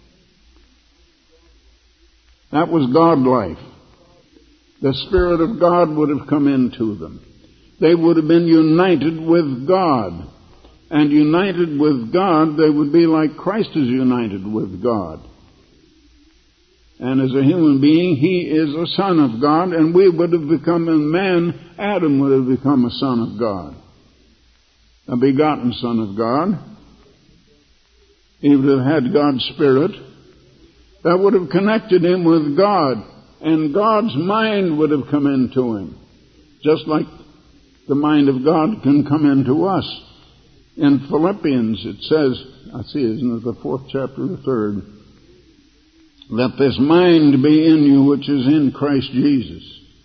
that was God life. The Spirit of God would have come into them. They would have been united with God. And united with God, they would be like Christ is united with God. And as a human being, He is a son of God, and we would have become a man. Adam would have become a son of God. a begotten Son of God. He would have had God's Spirit. That would have connected him with God, and God's mind would have come into him, just like the mind of God can come into us. In Philippians it says, isn't it the 4th chapter, the 3rd, let this mind be in you which is in Christ Jesus.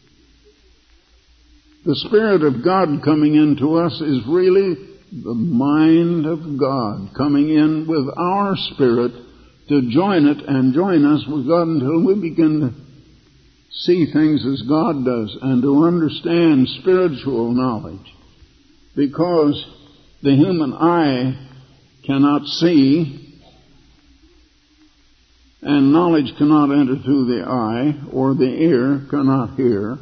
The Spirit of God coming into us is really the mind of God coming in with our spirit to join it and join us with God until we begin to see things as God does and to understand spiritual knowledge. Because the human eye cannot see, and knowledge cannot enter through the eye, or the ear cannot hear,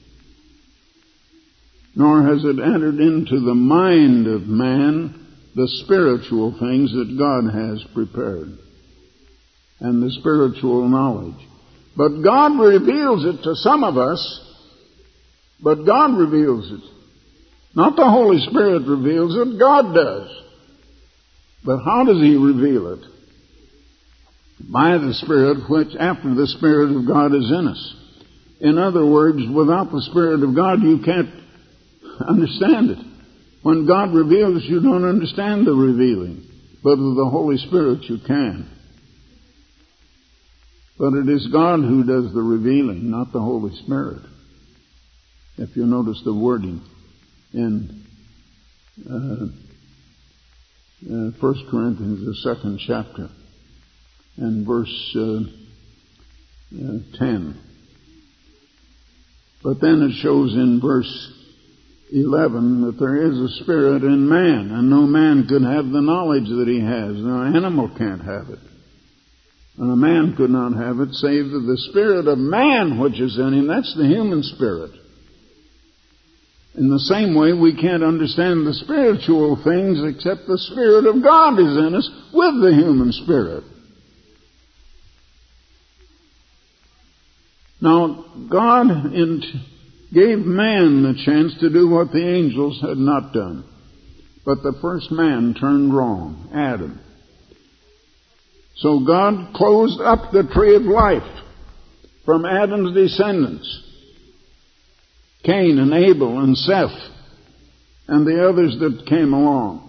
nor has it entered into the mind of man the spiritual things that God has prepared, and the spiritual knowledge. But God reveals it to some of us, but God reveals it. Not the Holy Spirit reveals it, God does. But how does He reveal it? By the Spirit, which after the Spirit of God is in us. In other words, without the Spirit of God, you can't understand it. When God reveals, you don't understand the revealing. But with the Holy Spirit, you can. But it is God who does the revealing, not the Holy Spirit. If you notice the wording in 1 Corinthians, the 2nd chapter, and verse 10. But then it shows in verse 11 that there is a spirit in man, and no man could have the knowledge that he has. No animal can't have it. And a man could not have it save that the spirit of man which is in him, that's the human spirit. In the same way, we can't understand the spiritual things except the Spirit of God is in us with the human spirit. Now, God gave man the chance to do what the angels had not done. But the first man turned wrong, Adam. So God closed up the tree of life from Adam's descendants, Cain and Abel and Seth and the others that came along.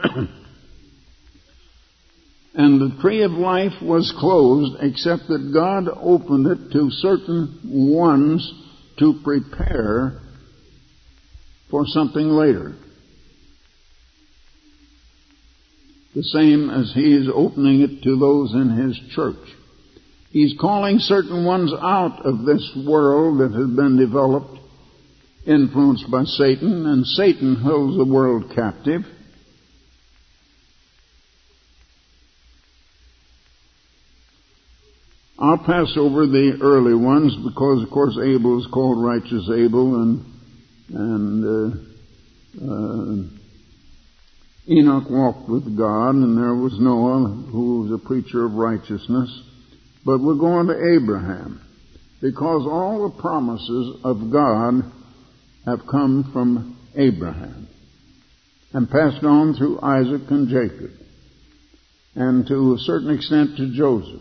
And the tree of life was closed, except that God opened it to certain ones to prepare for something later. The same as He is opening it to those in His church. He's calling certain ones out of this world that has been developed, influenced by Satan, and Satan holds the world captive. I'll pass over the early ones because, of course, Abel is called righteous Abel, and Enoch walked with God, and there was Noah, who was a preacher of righteousness. But we're going to Abraham, because all the promises of God have come from Abraham and passed on through Isaac and Jacob, and to a certain extent to Joseph.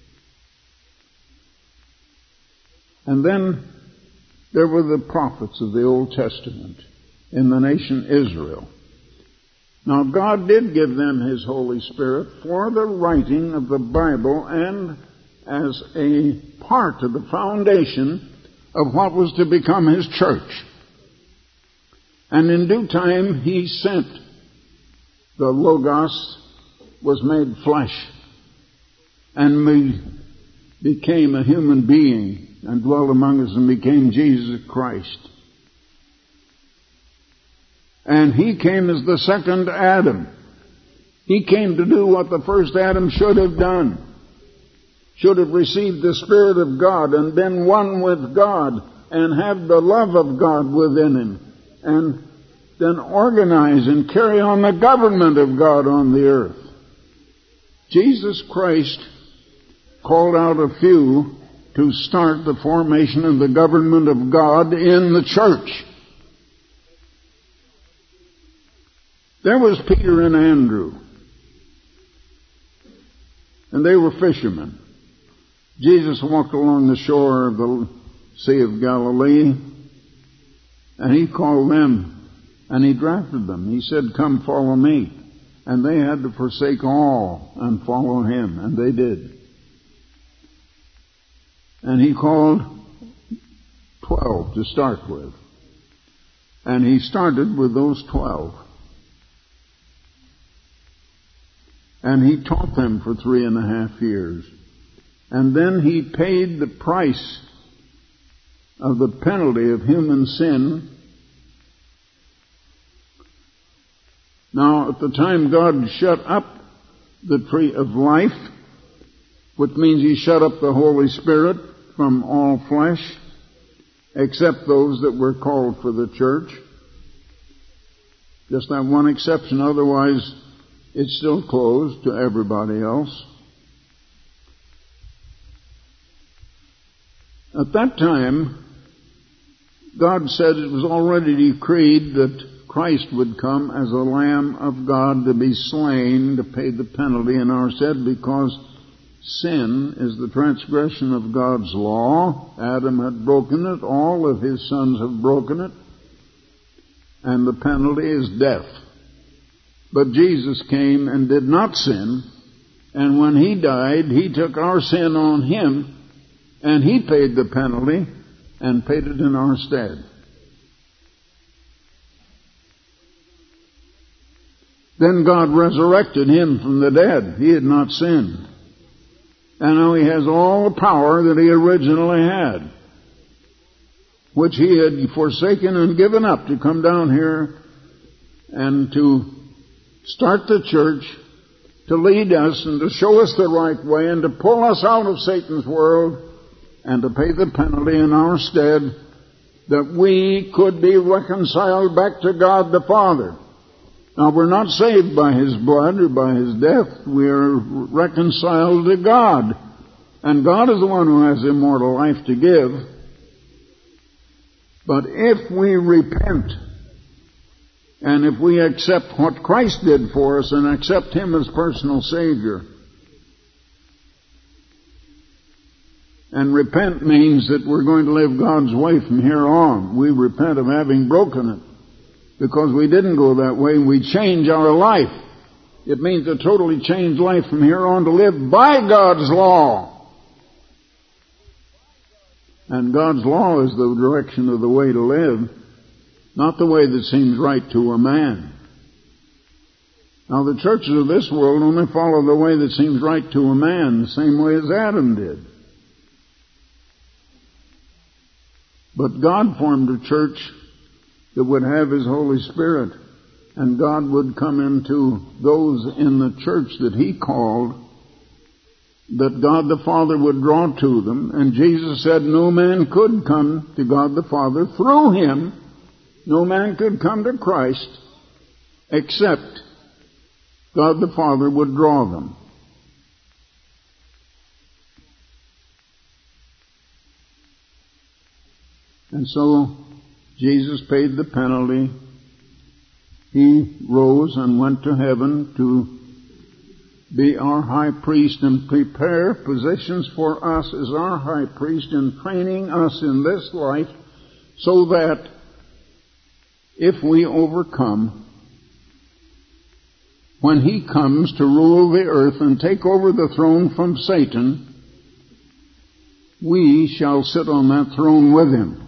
And then there were the prophets of the Old Testament in the nation Israel. Now God did give them His Holy Spirit for the writing of the Bible and as a part of the foundation of what was to become His church. And in due time He sent the Logos, was made flesh, and became a human being, and dwelt among us and became Jesus Christ. And He came as the second Adam. He came to do what the first Adam should have done. Should have received the Spirit of God and been one with God and have the love of God within him. And then organize and carry on the government of God on the earth. Jesus Christ called out a few to start the formation of the government of God in the church. There was Peter and Andrew, and they were fishermen. Jesus walked along the shore of the Sea of Galilee, and he called them, and he drafted them. He said, "Come, follow me." And they had to forsake all and follow him, and they did. And he called 12 to start with. And he started with those 12. And he taught them for 3.5 years. And then he paid the price of the penalty of human sin. Now, at the time God shut up the tree of life, which means he shut up the Holy Spirit from all flesh, except those that were called for the church. Just that one exception, otherwise it's still closed to everybody else. At that time, God said it was already decreed that Christ would come as a Lamb of God to be slain to pay the penalty in our stead, because sin is the transgression of God's law. Adam had broken it. All of his sons have broken it. And the penalty is death. But Jesus came and did not sin. And when he died, he took our sin on him, and he paid the penalty and paid it in our stead. Then God resurrected him from the dead. He had not sinned. And now he has all the power that he originally had, which he had forsaken and given up to come down here and to start the church, to lead us and to show us the right way and to pull us out of Satan's world and to pay the penalty in our stead, that we could be reconciled back to God the Father. Now, we're not saved by his blood or by his death. We are reconciled to God. And God is the one who has immortal life to give. But if we repent, and if we accept what Christ did for us and accept him as personal Savior, and repent means that we're going to live God's way from here on. We repent of having broken it, because we didn't go that way. We change our life. It means a totally changed life from here on, to live by God's law. And God's law is the direction of the way to live, not the way that seems right to a man. Now, the churches of this world only follow the way that seems right to a man, the same way as Adam did. But God formed a church that would have his Holy Spirit, and God would come into those in the church that he called, that God the Father would draw to them. And Jesus said no man could come to God the Father through him. No man could come to Christ except God the Father would draw them. And so Jesus paid the penalty. He rose and went to heaven to be our high priest and prepare positions for us as our high priest, in training us in this life, so that if we overcome, when he comes to rule the earth and take over the throne from Satan, we shall sit on that throne with him.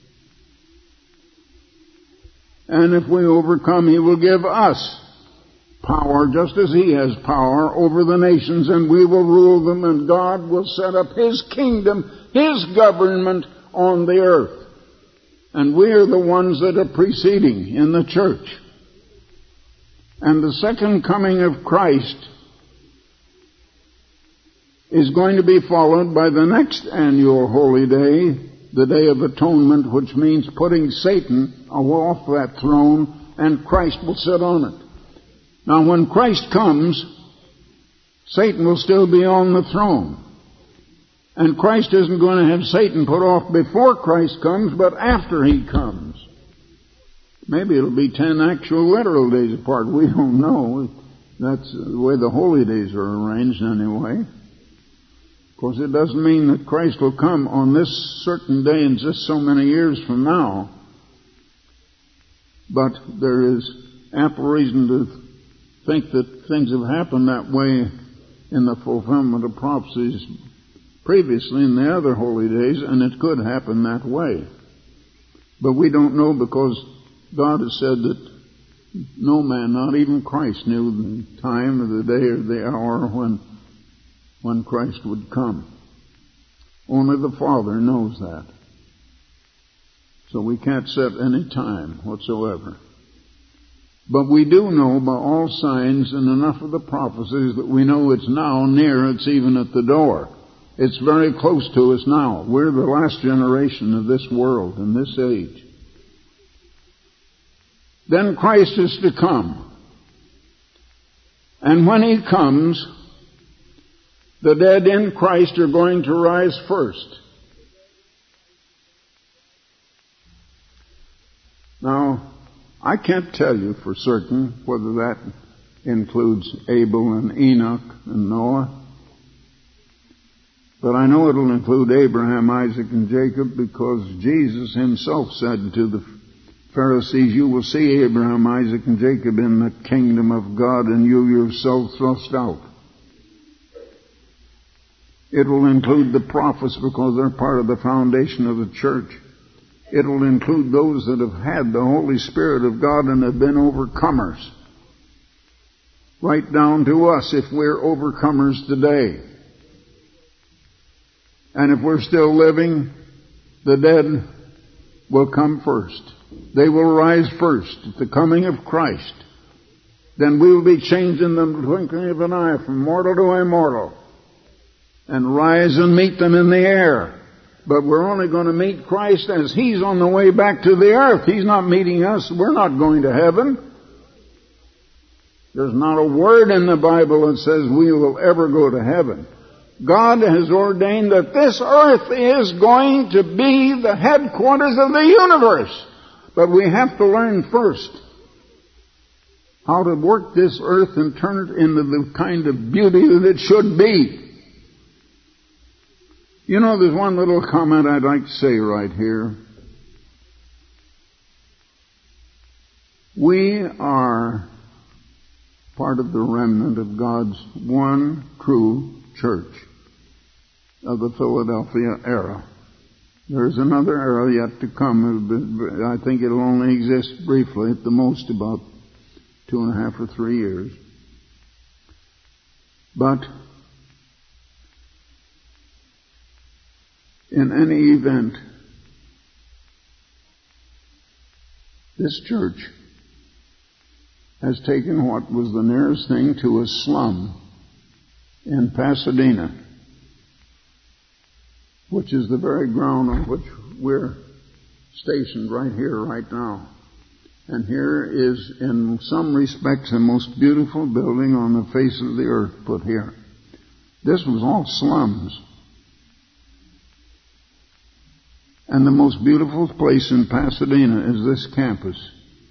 And if we overcome, he will give us power, just as he has power over the nations, and we will rule them, and God will set up his kingdom, his government on the earth. And we are the ones that are preceding in the church. And the second coming of Christ is going to be followed by the next annual holy day, the Day of Atonement, which means putting Satan off that throne, and Christ will sit on it. Now, when Christ comes, Satan will still be on the throne. And Christ isn't going to have Satan put off before Christ comes, but after he comes. Maybe it'll be 10 actual literal days apart. We don't know. That's the way the holy days are arranged anyway. Of course, it doesn't mean that Christ will come on this certain day in just so many years from now. But there is ample reason to think that things have happened that way in the fulfillment of prophecies previously in the other holy days, and it could happen that way. But we don't know, because God has said that no man, not even Christ, knew the time or the day or the hour when Christ would come. Only the Father knows that. So we can't set any time whatsoever. But we do know by all signs and enough of the prophecies that we know it's now near, it's even at the door. It's very close to us now. We're the last generation of this world and this age. Then Christ is to come. And when He comes, the dead in Christ are going to rise first. Now, I can't tell you for certain whether that includes Abel and Enoch and Noah. But I know it'll include Abraham, Isaac, and Jacob, because Jesus Himself said to the Pharisees, "You will see Abraham, Isaac, and Jacob in the kingdom of God, and you yourself thrust out." It will include the prophets, because they're part of the foundation of the church. It will include those that have had the Holy Spirit of God and have been overcomers. Right down to us, if we're overcomers today. And if we're still living, the dead will come first. They will rise first at the coming of Christ. Then we will be changed in the twinkling of an eye from mortal to immortal, and rise and meet them in the air. But we're only going to meet Christ as He's on the way back to the earth. He's not meeting us. We're not going to heaven. There's not a word in the Bible that says we will ever go to heaven. God has ordained that this earth is going to be the headquarters of the universe. But we have to learn first how to work this earth and turn it into the kind of beauty that it should be. You know, there's one little comment I'd like to say right here. We are part of the remnant of God's one true church of the Philadelphia era. There's another era yet to come. I think it'll only exist briefly, at the most about 2.5 or 3 years. But in any event, this church has taken what was the nearest thing to a slum in Pasadena, which is the very ground on which we're stationed right here, right now. And here is, in some respects, the most beautiful building on the face of the earth put here. This was all slums. And the most beautiful place in Pasadena is this campus.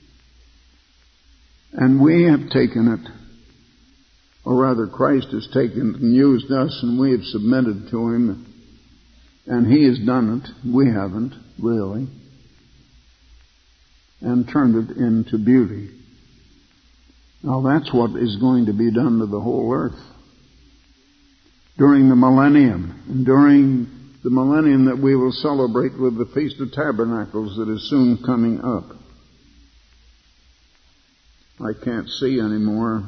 And we have taken it, or rather Christ has taken it and used us, and we have submitted to Him. And He has done it. We haven't, really. And turned it into beauty. Now that's what is going to be done to the whole earth during the millennium. And during the millennium that we will celebrate with the Feast of Tabernacles that is soon coming up. I can't see anymore.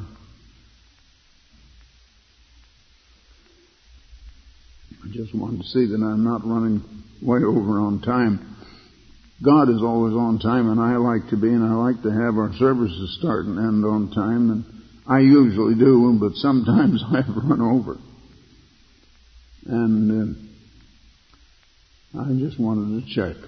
I just wanted to see that I'm not running way over on time. God is always on time, and I like to be, and I like to have our services start and end on time, and I usually do, but sometimes I've run over. And I just wanted to check.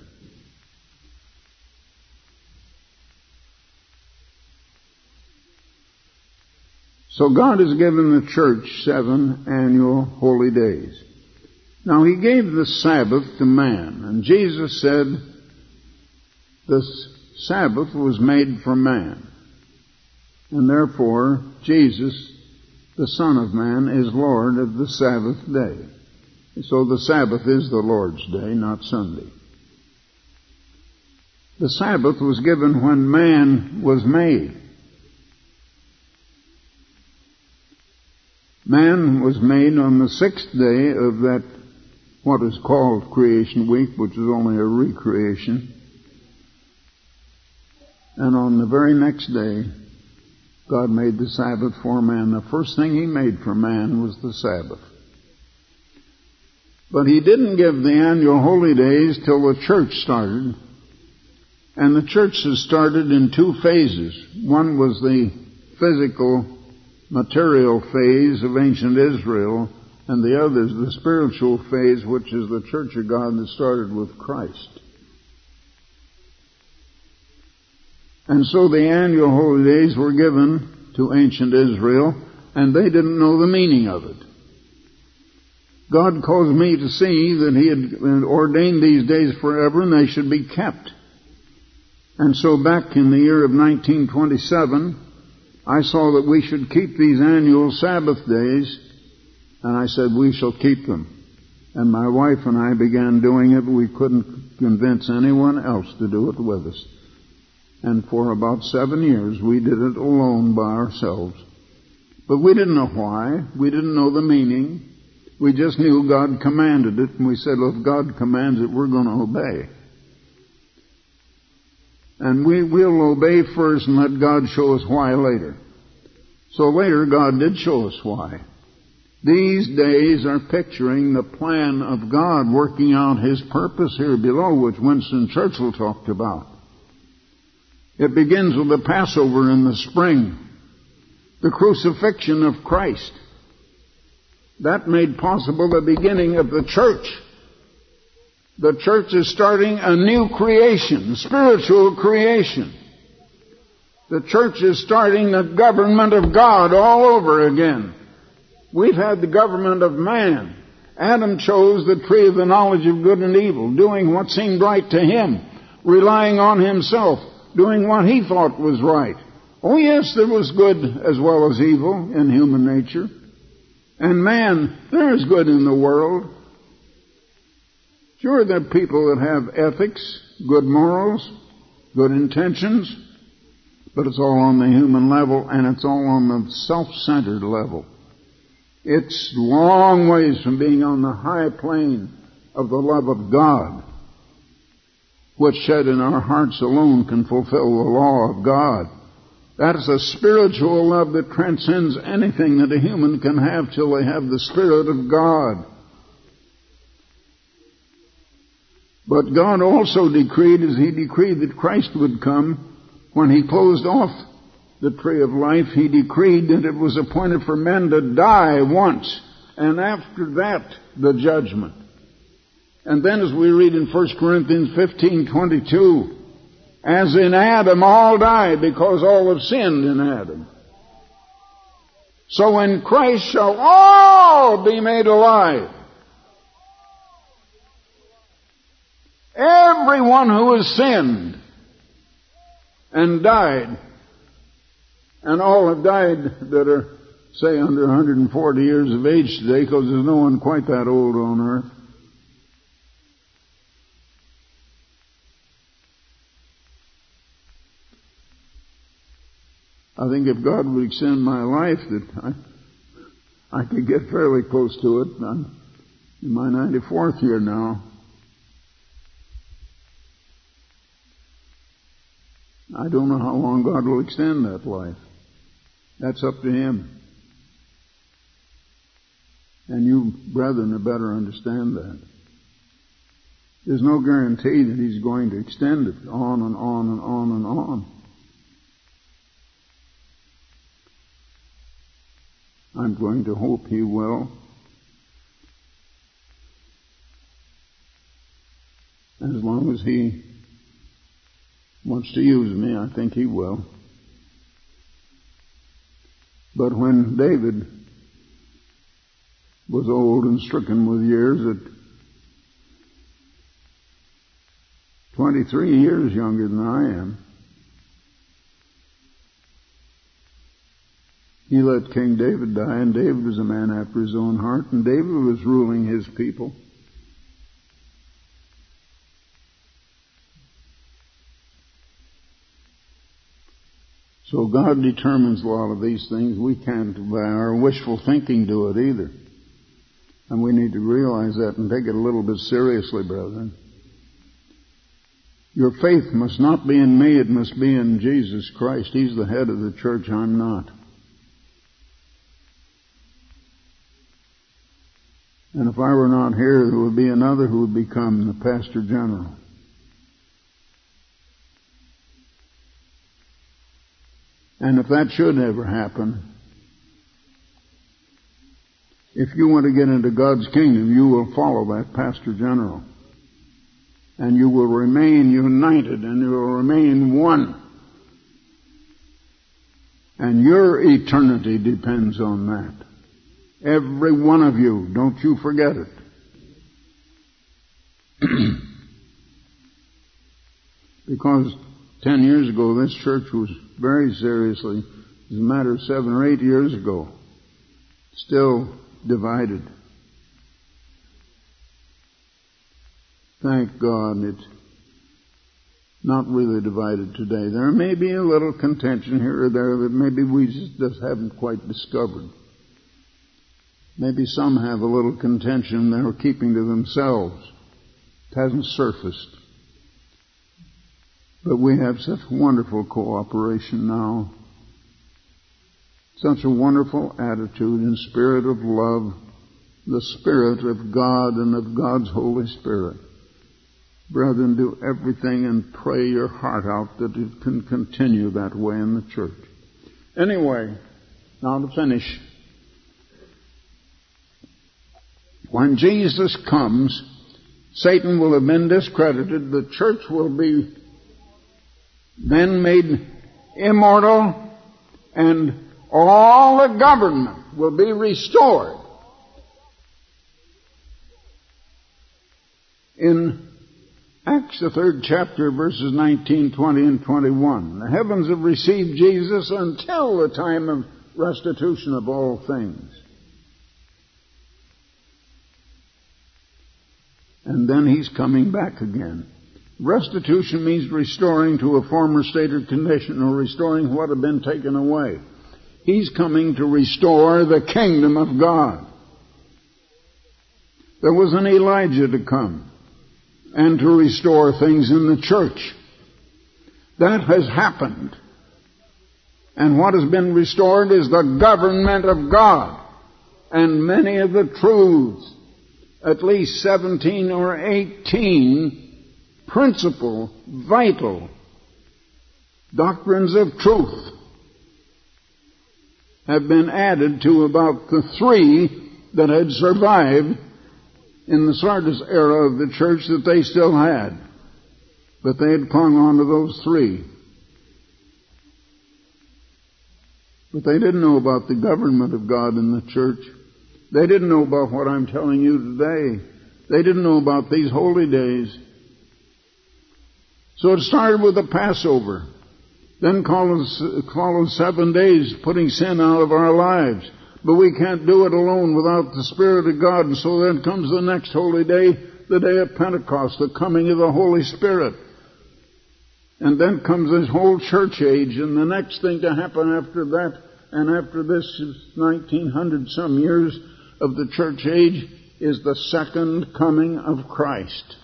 So God has given the church 7 annual holy days. Now He gave the Sabbath to man, and Jesus said, the Sabbath was made for man. And therefore, Jesus, the Son of Man, is Lord of the Sabbath day. So the Sabbath is the Lord's day, not Sunday. The Sabbath was given when man was made. Man was made on the sixth day of that, what is called creation week, which is only a recreation. And on the very next day, God made the Sabbath for man. The first thing He made for man was the Sabbath. But He didn't give the annual holy days till the church started. And the church has started in two phases. One was the physical, material phase of ancient Israel, and the other is the spiritual phase, which is the church of God that started with Christ. And so the annual holy days were given to ancient Israel, and they didn't know the meaning of it. God caused me to see that He had ordained these days forever, and they should be kept. And so back in the year of 1927, I saw that we should keep these annual Sabbath days, and I said, we shall keep them. And my wife and I began doing it. We couldn't convince anyone else to do it with us. And for about 7 years, we did it alone by ourselves. But we didn't know why. We didn't know the meaning. We just knew God commanded it, and we said, well, if God commands it, we're going to obey. And we'll obey first and let God show us why later. So later, God did show us why. These days are picturing the plan of God working out His purpose here below, which Winston Churchill talked about. It begins with the Passover in the spring, the crucifixion of Christ. That made possible the beginning of the church. The church is starting a new creation, spiritual creation. The church is starting the government of God all over again. We've had the government of man. Adam chose the tree of the knowledge of good and evil, doing what seemed right to him, relying on himself, doing what he thought was right. Oh yes, there was good as well as evil in human nature. And man, there is good in the world. Sure, there are people that have ethics, good morals, good intentions, but it's all on the human level, and it's all on the self-centered level. It's long ways from being on the high plane of the love of God, which shed in our hearts alone can fulfill the law of God. That is a spiritual love that transcends anything that a human can have till they have the Spirit of God. But God also decreed, as He decreed that Christ would come, when He closed off the tree of life, He decreed that it was appointed for men to die once, and after that, the judgment. And then as we read in 1 Corinthians 15:22, as in Adam all die because all have sinned in Adam, so in Christ shall all be made alive. Everyone who has sinned and died, and all have died that are, say, under 140 years of age today, because there's no one quite that old on earth. I think if God would extend my life, that I could get fairly close to it. I'm in my 94th year now. I don't know how long God will extend that life. That's up to Him. And you, brethren, had better understand that. There's no guarantee that He's going to extend it on and on and on and on. I'm going to hope He will. As long as He wants to use me, I think He will. But when David was old and stricken with years, 23 years younger than I am. He let King David die, and David was a man after his own heart, and David was ruling his people. So God determines a lot of these things. We can't, by our wishful thinking, do it either. And we need to realize that and take it a little bit seriously, brethren. Your faith must not be in me, it must be in Jesus Christ. He's the head of the church, I'm not. And if I were not here, there would be another who would become the pastor general. And if that should ever happen, if you want to get into God's kingdom, you will follow that pastor general. And you will remain united and you will remain one. And your eternity depends on that. Every one of you, don't you forget it. Because 10 years ago, this church was very seriously, as a matter of 7 or 8 years ago, still divided. Thank God it's not really divided today. There may be a little contention here or there that maybe we just haven't quite discovered. Maybe some have a little contention they're keeping to themselves. It hasn't surfaced. But we have such wonderful cooperation now. Such a wonderful attitude and spirit of love. The Spirit of God and of God's Holy Spirit. Brethren, do everything and pray your heart out that it can continue that way in the church. Anyway, now to finish. When Jesus comes, Satan will have been discredited. The church will be then made immortal, and all the government will be restored. In Acts, the 3rd chapter, verses 19, 20, and 21, the heavens have received Jesus until the time of restitution of all things. And then He's coming back again. Restitution means restoring to a former state or condition, or restoring what had been taken away. He's coming to restore the kingdom of God. There was an Elijah to come and to restore things in the church. That has happened. And what has been restored is the government of God. And many of the truths, at least 17 or 18 principal, vital doctrines of truth have been added to about the 3 that had survived in the Sardis era of the church that they still had. But they had clung on to those 3. But they didn't know about the government of God in the church. They didn't know about what I'm telling you today. They didn't know about these holy days. So it started with the Passover. Then followed 7 days putting sin out of our lives. But we can't do it alone without the Spirit of God. And so then comes the next holy day, the day of Pentecost, the coming of the Holy Spirit. And then comes this whole church age. And the next thing to happen after that, and after this is 1900 some years of the church age, is the second coming of Christ.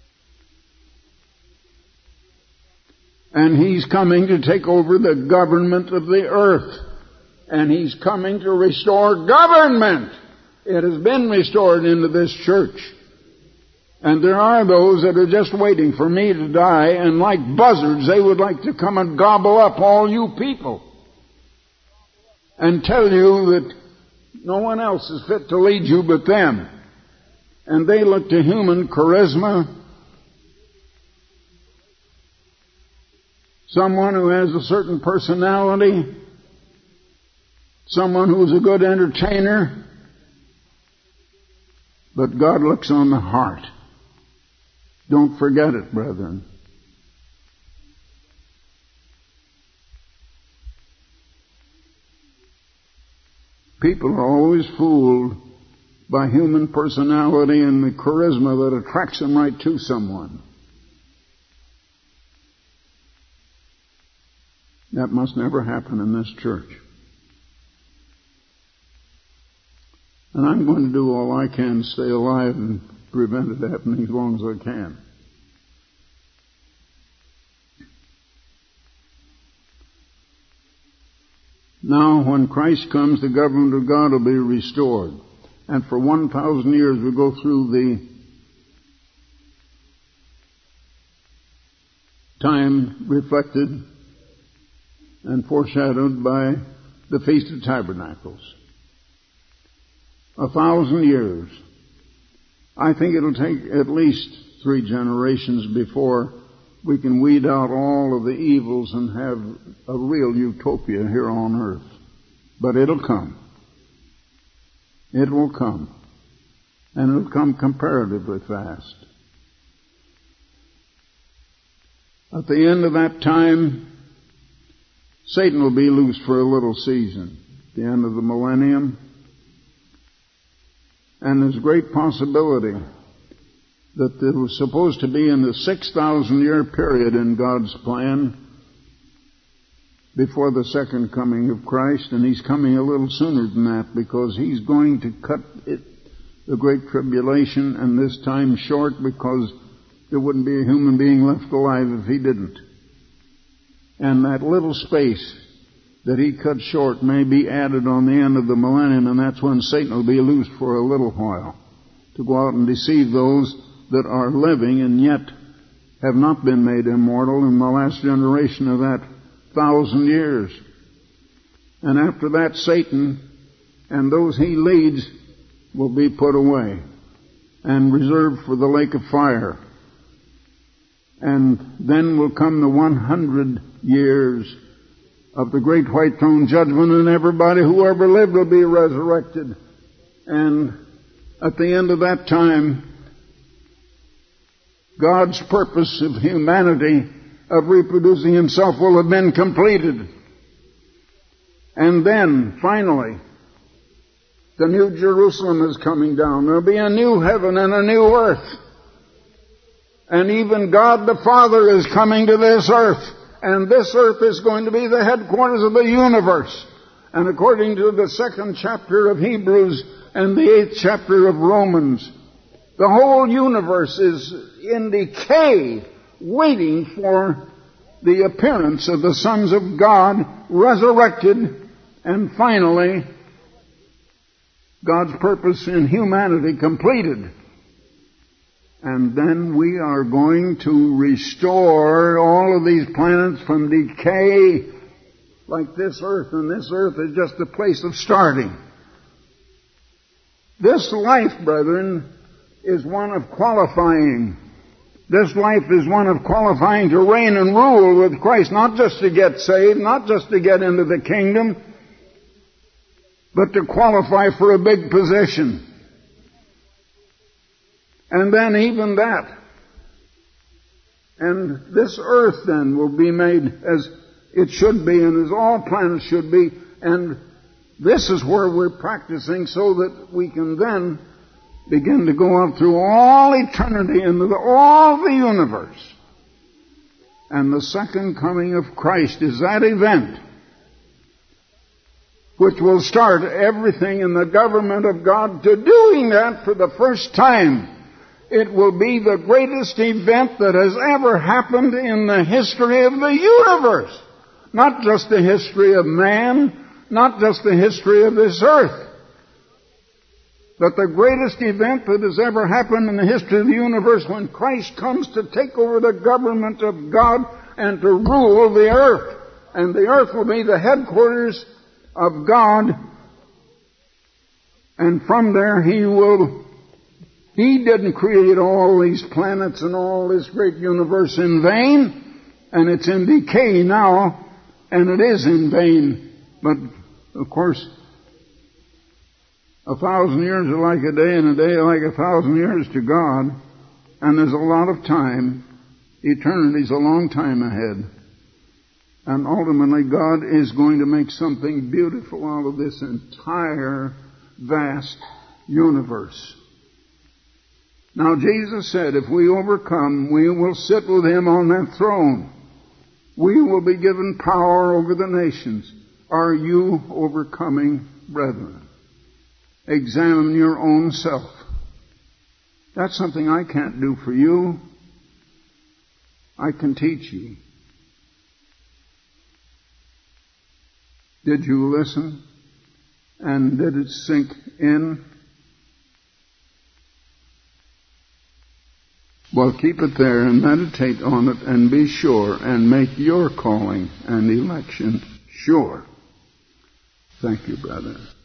And He's coming to take over the government of the earth. And He's coming to restore government. It has been restored into this church. And there are those that are just waiting for me to die, and like buzzards, they would like to come and gobble up all you people and tell you that no one else is fit to lead you but them. And they look to human charisma, someone who has a certain personality, someone who's a good entertainer. But God looks on the heart. Don't forget it, brethren. People are always fooled by human personality and the charisma that attracts them right to someone. That must never happen in this church. And I'm going to do all I can to stay alive and prevent it happening as long as I can. Now, when Christ comes, the government of God will be restored. And for 1,000 years we go through the time reflected and foreshadowed by the Feast of Tabernacles. 1,000 years. I think it'll take at least 3 generations before we can weed out all of the evils and have a real utopia here on earth. But it'll come. It will come. And it'll come comparatively fast. At the end of that time, Satan will be loose for a little season. At the end of the millennium. And there's great possibility that it was supposed to be in the 6,000-year period in God's plan before the second coming of Christ, and He's coming a little sooner than that because He's going to cut the Great Tribulation and this time short because there wouldn't be a human being left alive if He didn't. And that little space that He cut short may be added on the end of the millennium, and that's when Satan will be loose for a little while to go out and deceive those that are living and yet have not been made immortal in the last generation of that 1,000 years. And after that, Satan and those he leads will be put away and reserved for the lake of fire. And then will come the 100 years of the great white throne judgment, and everybody who ever lived will be resurrected. And at the end of that time, God's purpose of humanity, of reproducing Himself, will have been completed. And then, finally, the new Jerusalem is coming down. There'll be a new heaven and a new earth. And even God the Father is coming to this earth. And this earth is going to be the headquarters of the universe. And according to the 2nd chapter of Hebrews and the 8th chapter of Romans, the whole universe is in decay, waiting for the appearance of the sons of God resurrected, and finally, God's purpose in humanity completed. And then we are going to restore all of these planets from decay like this earth, and this earth is just a place of starting. This life, brethren, is one of qualifying. This life is one of qualifying to reign and rule with Christ, not just to get saved, not just to get into the kingdom, but to qualify for a big position. And then even that. And this earth then will be made as it should be and as all planets should be. And this is where we're practicing so that we can then begin to go out through all eternity into all the universe. And the second coming of Christ is that event which will start everything in the government of God to doing that for the first time. It will be the greatest event that has ever happened in the history of the universe. Not just the history of man, not just the history of this earth, but the greatest event that has ever happened in the history of the universe when Christ comes to take over the government of God and to rule the earth. And the earth will be the headquarters of God. And from there He didn't create all these planets and all this great universe in vain. And it's in decay now. And it is in vain. But, of course, 1,000 years are like a day, and a day like 1,000 years to God. And there's a lot of time. Eternity's a long time ahead. And ultimately, God is going to make something beautiful out of this entire vast universe. Now, Jesus said, if we overcome, we will sit with Him on that throne. We will be given power over the nations. Are you overcoming, brethren? Examine your own self. That's something I can't do for you. I can teach you. Did you listen? And did it sink in? Well, keep it there and meditate on it and be sure and make your calling and election sure. Thank you, brother.